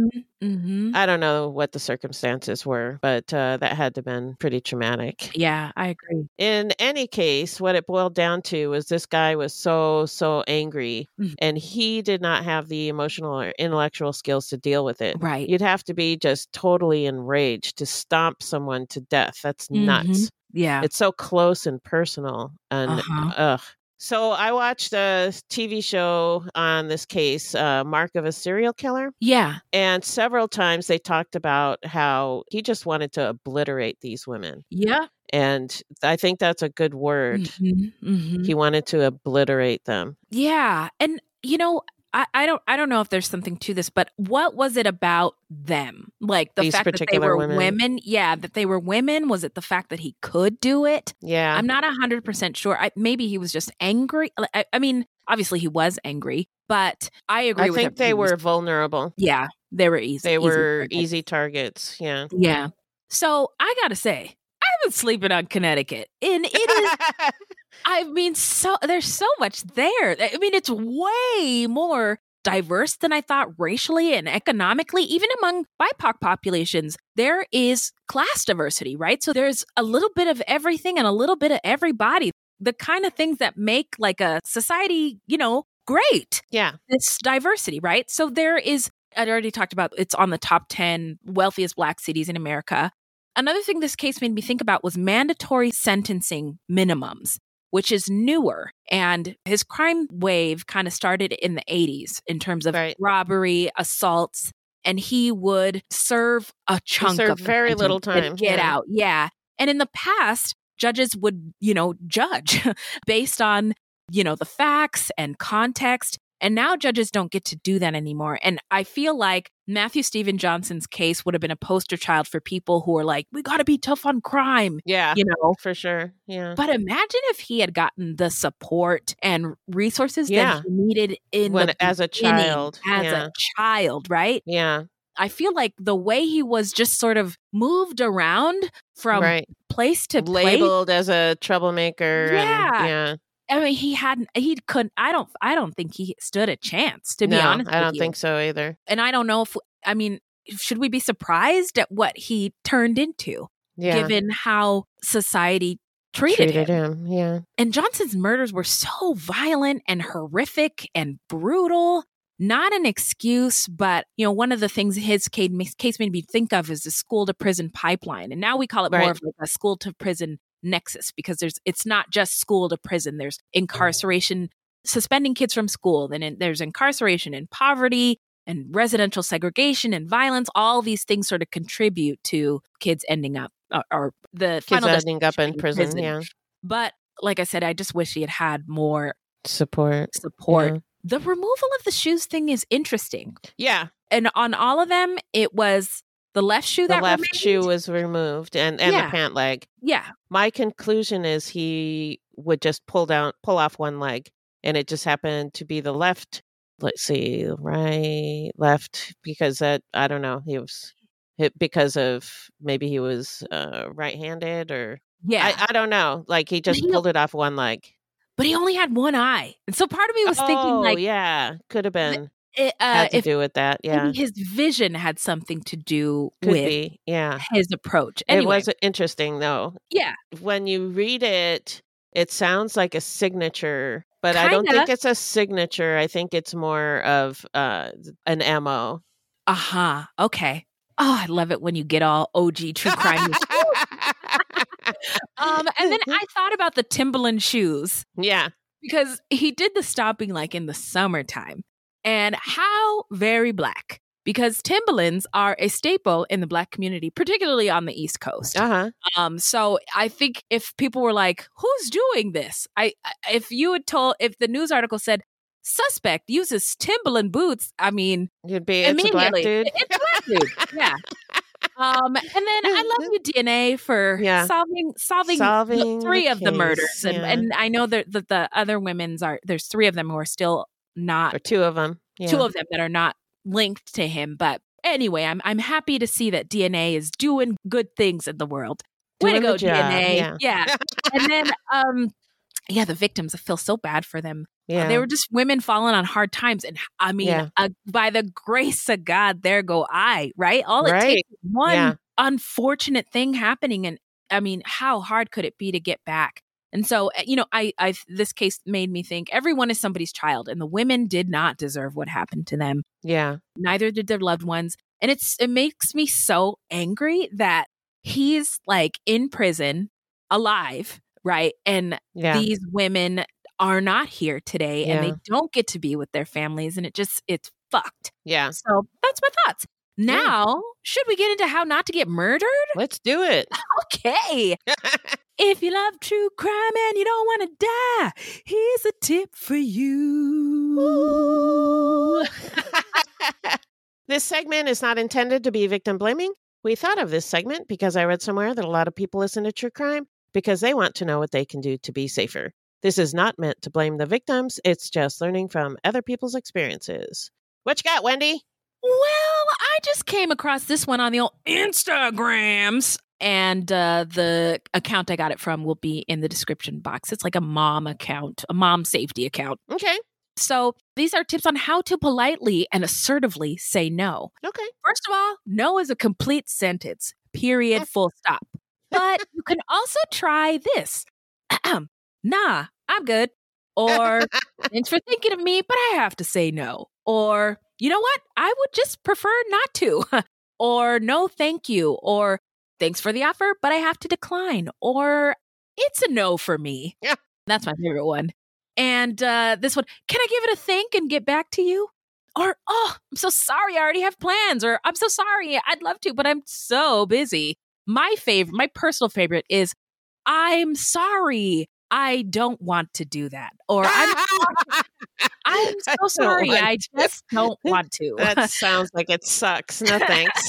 I don't know what the circumstances were, but that had to have been pretty traumatic. Yeah, I agree. In any case, what it boiled down to was this guy was so angry, and he did not have the emotional or intellectual skills to deal with it. Right. You'd have to be just totally enraged to stomp someone to death. That's nuts. Yeah. It's so close and personal. And ugh. So I watched a TV show on this case, Mark of a Serial Killer. Yeah. And several times they talked about how he just wanted to obliterate these women. Yeah. And I think that's a good word. He wanted to obliterate them. Yeah. And, you know, I don't know if there's something to this, but what was it about them? Like the These fact that they particular were women? Yeah, that they were women. Was it the fact that he could do it? Yeah. I'm not 100% sure. Maybe he was just angry. I mean, obviously he was angry, but I agree with I think they were vulnerable. Yeah, they were easy. They were easy targets. Yeah. Yeah. So I got to say, I've been sleeping on Connecticut, and it is... I mean, there's so much there. I mean, it's way more diverse than I thought racially and economically, even among BIPOC populations. There is class diversity, right? So there's a little bit of everything and a little bit of everybody. The kind of things that make like a society, you know, great. Yeah. It's diversity, right? So there is, I'd already talked about, it's on the top 10 wealthiest Black cities in America. Another thing this case made me think about was mandatory sentencing minimums, which is newer. And his crime wave kind of started in the 80s in terms of robbery, assaults, and he would serve a chunk of very little time and get out. Yeah. And in the past, judges would, you know, judge based on, you know, the facts and context. And now judges don't get to do that anymore. And I feel like Matthew Steven Johnson's case would have been a poster child for people who are like, we got to be tough on crime. Yeah, you know, for sure. Yeah. But imagine if he had gotten the support and resources that he needed as a child. As a child, right? Yeah. I feel like the way he was just sort of moved around from place to place. Labeled as a troublemaker. Yeah. I mean, I don't think he stood a chance, to be honest with you. I don't think so either. And I don't know should we be surprised at what he turned into, given how society treated him? Yeah. And Johnson's murders were so violent and horrific and brutal. Not an excuse, but, one of the things his case made me think of is the school to prison pipeline. And now we call it more of like a school to prison nexus, because it's not just school to prison. There's incarceration, suspending kids from school. Then there's incarceration and poverty and residential segregation and violence. All these things sort of contribute to kids ending up or the kids ending up in prison. Yeah. But like I said, I just wish he had more support. Yeah. The removal of the shoes thing is interesting. Yeah. And on all of them, it was the left shoe shoe was removed and the pant leg. Yeah. My conclusion is he would just pull off one leg, and it just happened to be the left. Let's see, right, left, because that, I don't know, because of maybe he was right-handed or I don't know. Like he just pulled it off one leg. But he only had one eye. And so part of me was thinking like, could have been. Had to do with that, maybe his vision had something to do with his approach. Anyway. It was interesting, though. Yeah. When you read it, it sounds like a signature, but Kinda. I don't think it's a signature. I think it's more of an MO. Uh-huh. Okay. Oh, I love it when you get all OG true crime. And then I thought about the Timberland shoes. Yeah. Because he did the stomping like in the summertime. And how very Black, because Timberlands are a staple in the Black community, particularly on the East Coast. Uh-huh. So I think if people were like, "Who's doing this?" If the news article said suspect uses Timberland boots, I mean, you'd be it's a Black dude. It's a Black dude. Yeah. And then I love you, DNA, for solving three of the murders, and I know that the other there's three of them who are still not, or two of them that are not linked to him. But anyway, I'm happy to see that DNA is doing good things in the world. Way to go, DNA! Yeah. And then the victims, I feel so bad for them. Yeah. They were just women falling on hard times. And I mean, by the grace of God, there go I, right? All it takes is one unfortunate thing happening. And I mean, how hard could it be to get back? And so, this case made me think everyone is somebody's child, and the women did not deserve what happened to them. Yeah. Neither did their loved ones. And it makes me so angry that he's like in prison, alive, right? And these women are not here today, and they don't get to be with their families, and it's fucked. Yeah. So that's my thoughts. Now, should we get into how not to get murdered? Let's do it. Okay. If you love true crime and you don't want to die, here's a tip for you. This segment is not intended to be victim blaming. We thought of this segment because I read somewhere that a lot of people listen to true crime because they want to know what they can do to be safer. This is not meant to blame the victims. It's just learning from other people's experiences. What you got, Wendy? Well, I just came across this one on the old Instagrams. And the account I got it from will be in the description box. It's like a mom account, a mom safety account. Okay. So these are tips on how to politely and assertively say no. Okay. First of all, no is a complete sentence, period, full stop. But you can also try this. Nah, I'm good. Or thanks for thinking of me, but I have to say no. Or, you know what? I would just prefer not to. Or no, thank you. Or thanks for the offer, but I have to decline. Or it's a no for me. Yeah. That's my favorite one. And this one, can I give it a think and get back to you? Or, oh, I'm so sorry, I already have plans. Or I'm so sorry, I'd love to, but I'm so busy. My personal favorite is, I'm sorry, I don't want to do that. Or I'm so sorry. I just don't want to. That sounds like it sucks. No thanks.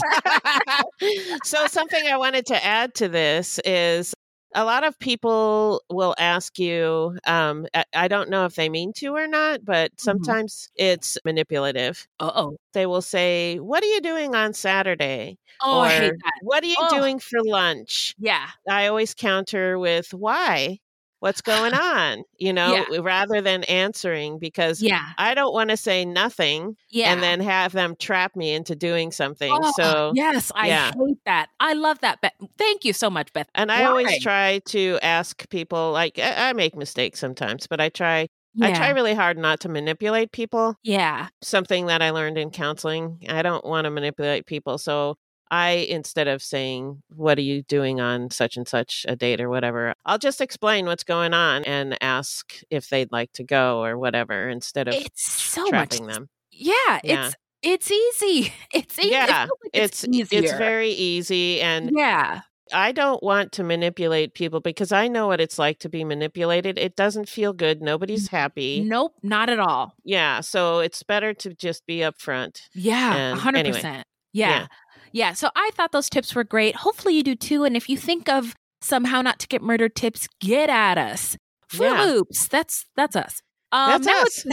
So something I wanted to add to this is a lot of people will ask you, I don't know if they mean to or not, but sometimes it's manipulative. Uh-oh. They will say, what are you doing on Saturday? Oh, or I hate that. What are you doing for lunch? Yeah. I always counter with why? What's going on? Rather than answering, because I don't want to say nothing and then have them trap me into doing something. So yes, I hate that. I love that, Beth. Thank you so much, Beth. And I always try to ask people, like, I make mistakes sometimes, but I try really hard not to manipulate people. Yeah. Something that I learned in counseling. I don't want to manipulate people. So instead of saying, what are you doing on such and such a date or whatever, I'll just explain what's going on and ask if they'd like to go or whatever, instead of trapping them. Yeah. It's easy. It's easy. Yeah. It's easier. It's very easy. And I don't want to manipulate people because I know what it's like to be manipulated. It doesn't feel good. Nobody's happy. Nope, not at all. Yeah. So it's better to just be upfront. Yeah, 100%. Anyway, yeah. So I thought those tips were great. Hopefully you do too. And if you think of some how not to get murdered tips, get at us. Fruit Loops. That's us. That's us.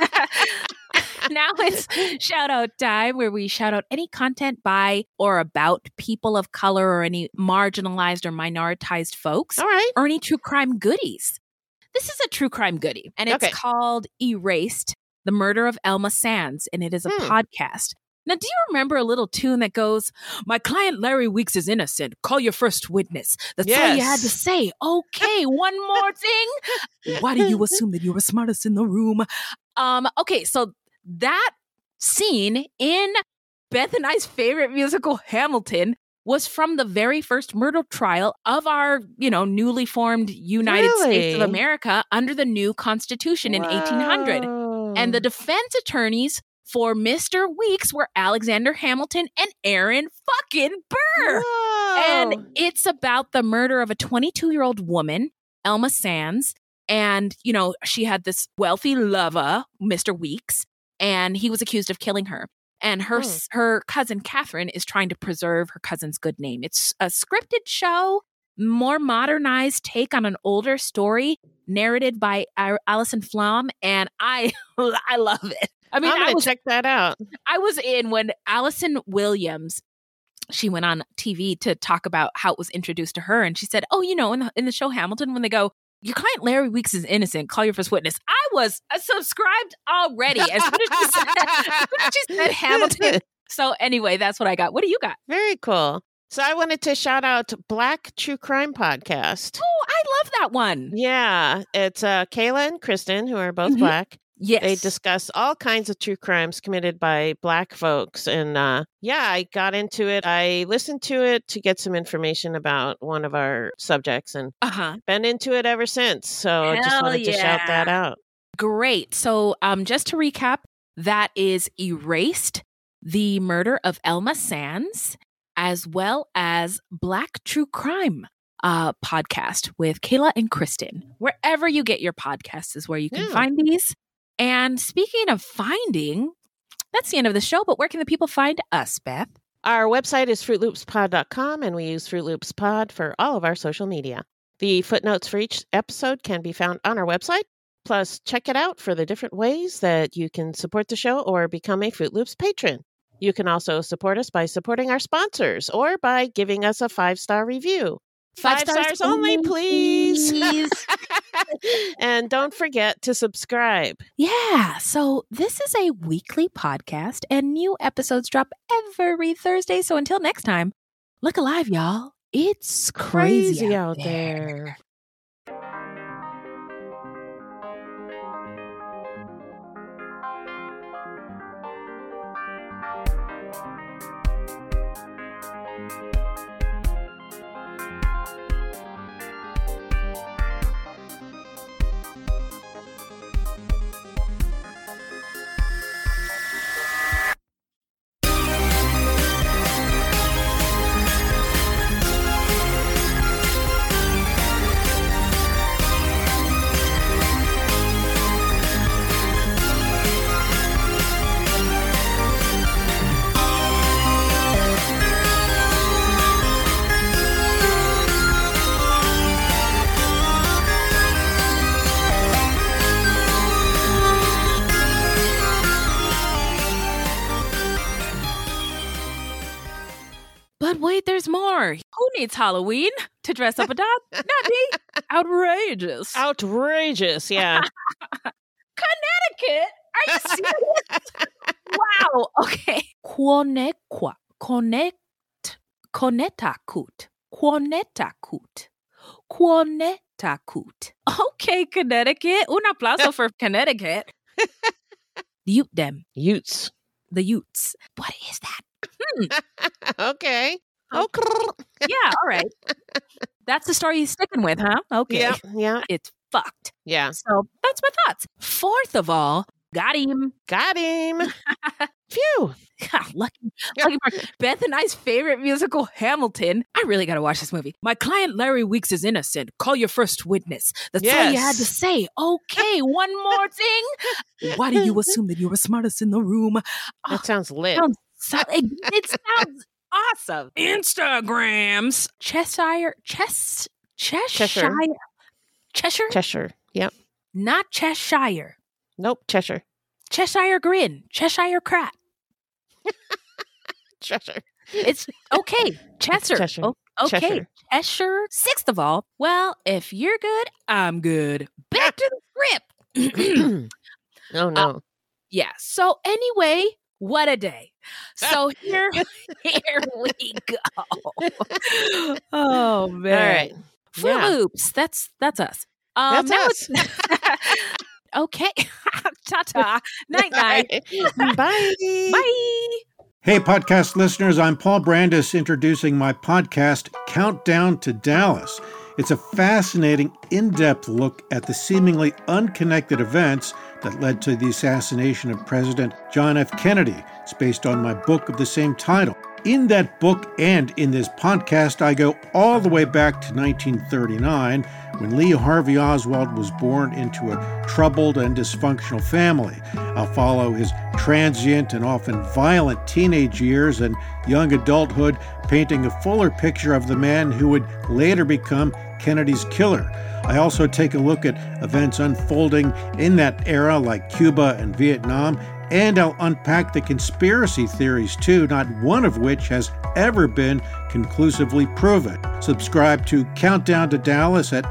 Now it's shout out time, where we shout out any content by or about people of color or any marginalized or minoritized folks. All right. Or any true crime goodies. This is a true crime goodie, and it's called Erased, The Murder of Elma Sands, and it is a podcast. Now, do you remember a little tune that goes, my client Larry Weeks is innocent. Call your first witness. That's all you had to say. Okay, one more thing. Why do you assume that you're the smartest in the room? Okay, so that scene in Beth and I's favorite musical, Hamilton, was from the very first murder trial of our, newly formed United States of America under the new Constitution in 1800. And the defense attorneys for Mr. Weeks were Alexander Hamilton and Aaron fucking Burr. Whoa. And it's about the murder of a 22-year-old woman, Elma Sands. And, she had this wealthy lover, Mr. Weeks, and he was accused of killing her. And her cousin, Catherine, is trying to preserve her cousin's good name. It's a scripted show, more modernized take on an older story, narrated by Alison Flom, and I love it. I mean, I'm going to check that out. I was in when Allison Williams, she went on TV to talk about how it was introduced to her. And she said, in the show Hamilton, when they go, your client Larry Weeks is innocent, call your first witness. I was subscribed already as soon as she said Hamilton. So anyway, that's what I got. What do you got? Very cool. So I wanted to shout out Black True Crime Podcast. Oh, I love that one. Yeah. It's Kayla and Kristen, who are both Black. Yes. They discuss all kinds of true crimes committed by Black folks. And I got into it. I listened to it to get some information about one of our subjects and been into it ever since. So I just wanted to shout that out. Great. So just to recap, that is Erased, The Murder of Elma Sands, as well as Black True Crime podcast with Kayla and Kristen. Wherever you get your podcasts is where you can find these. And speaking of finding, that's the end of the show, but where can the people find us, Beth? Our website is fruitloopspod.com, and we use Fruit Loops Pod for all of our social media. The footnotes for each episode can be found on our website. Plus, check it out for the different ways that you can support the show or become a Fruit Loops patron. You can also support us by supporting our sponsors or by giving us a 5-star review. 5 stars only, please. And don't forget to subscribe. Yeah. So this is a weekly podcast and new episodes drop every Thursday. So until next time, look alive, y'all. It's crazy out there. needs Halloween to dress up a dog? Not me. Outrageous. Outrageous, yeah. Connecticut? Are you serious? Wow. Okay. Connecticut. Okay, Connecticut. Un aplauso for Connecticut. Ute them. Utes. The Utes. What is that? Okay. Okay. Yeah, all right. That's the story you're sticking with, huh? Okay. Yeah. It's fucked. Yeah. So that's my thoughts. Fourth of all, got him. Phew. Lucky Mark. Beth and I's favorite musical, Hamilton. I really got to watch this movie. My client Larry Weeks is innocent. Call your first witness. That's all you had to say. Okay, one more thing. Why do you assume that you're the smartest in the room? That sounds lit. It sounds awesome. Instagrams. Cheshire. Cheshire. Yep. Not Cheshire. Nope. Cheshire. Cheshire Grin. Cheshire Cat. Cheshire. It's okay. Cheshire. Cheshire. Okay. Cheshire. Cheshire. Sixth of all, well, if you're good, I'm good. Back to the script. Oh, no. Yeah. So anyway, what a day. So here we go. Oh, man. All right. Fruit Loops. That's us. That's us. Okay. Ta-ta. Night-night. Bye. Bye. Hey, podcast listeners, I'm Paul Brandis introducing my podcast, Countdown to Dallas. It's a fascinating, in-depth look at the seemingly unconnected events that led to the assassination of President John F. Kennedy. It's based on my book of the same title. In that book and in this podcast, I go all the way back to 1939, when Lee Harvey Oswald was born into a troubled and dysfunctional family. I'll follow his transient and often violent teenage years and young adulthood, painting a fuller picture of the man who would later become Kennedy's killer. I also take a look at events unfolding in that era, like Cuba and Vietnam, and I'll unpack the conspiracy theories too, not one of which has ever been conclusively proven. Subscribe to Countdown to Dallas at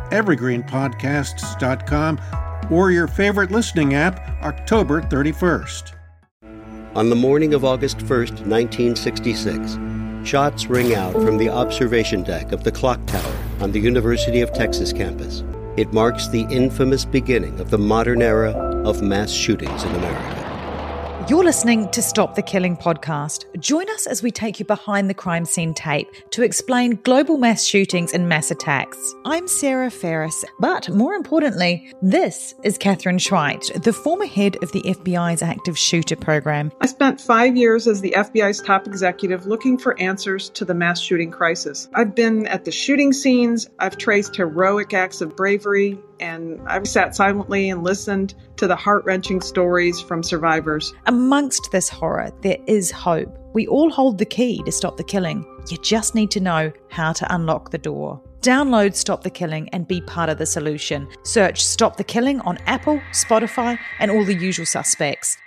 evergreenpodcasts.com or your favorite listening app, October 31st. On the morning of August 1st, 1966, shots ring out from the observation deck of the clock tower on the University of Texas campus. It marks the infamous beginning of the modern era of mass shootings in America. You're listening to Stop the Killing podcast. Join us as we take you behind the crime scene tape to explain global mass shootings and mass attacks. I'm Sarah Ferris, but more importantly, this is Catherine Schweit, the former head of the FBI's active shooter program. I spent 5 years as the FBI's top executive looking for answers to the mass shooting crisis. I've been at the shooting scenes, I've traced heroic acts of bravery, and I've sat silently and listened to the heart-wrenching stories from survivors. Amongst this horror, there is hope. We all hold the key to stop the killing. You just need to know how to unlock the door. Download Stop the Killing and be part of the solution. Search Stop the Killing on Apple, Spotify, and all the usual suspects.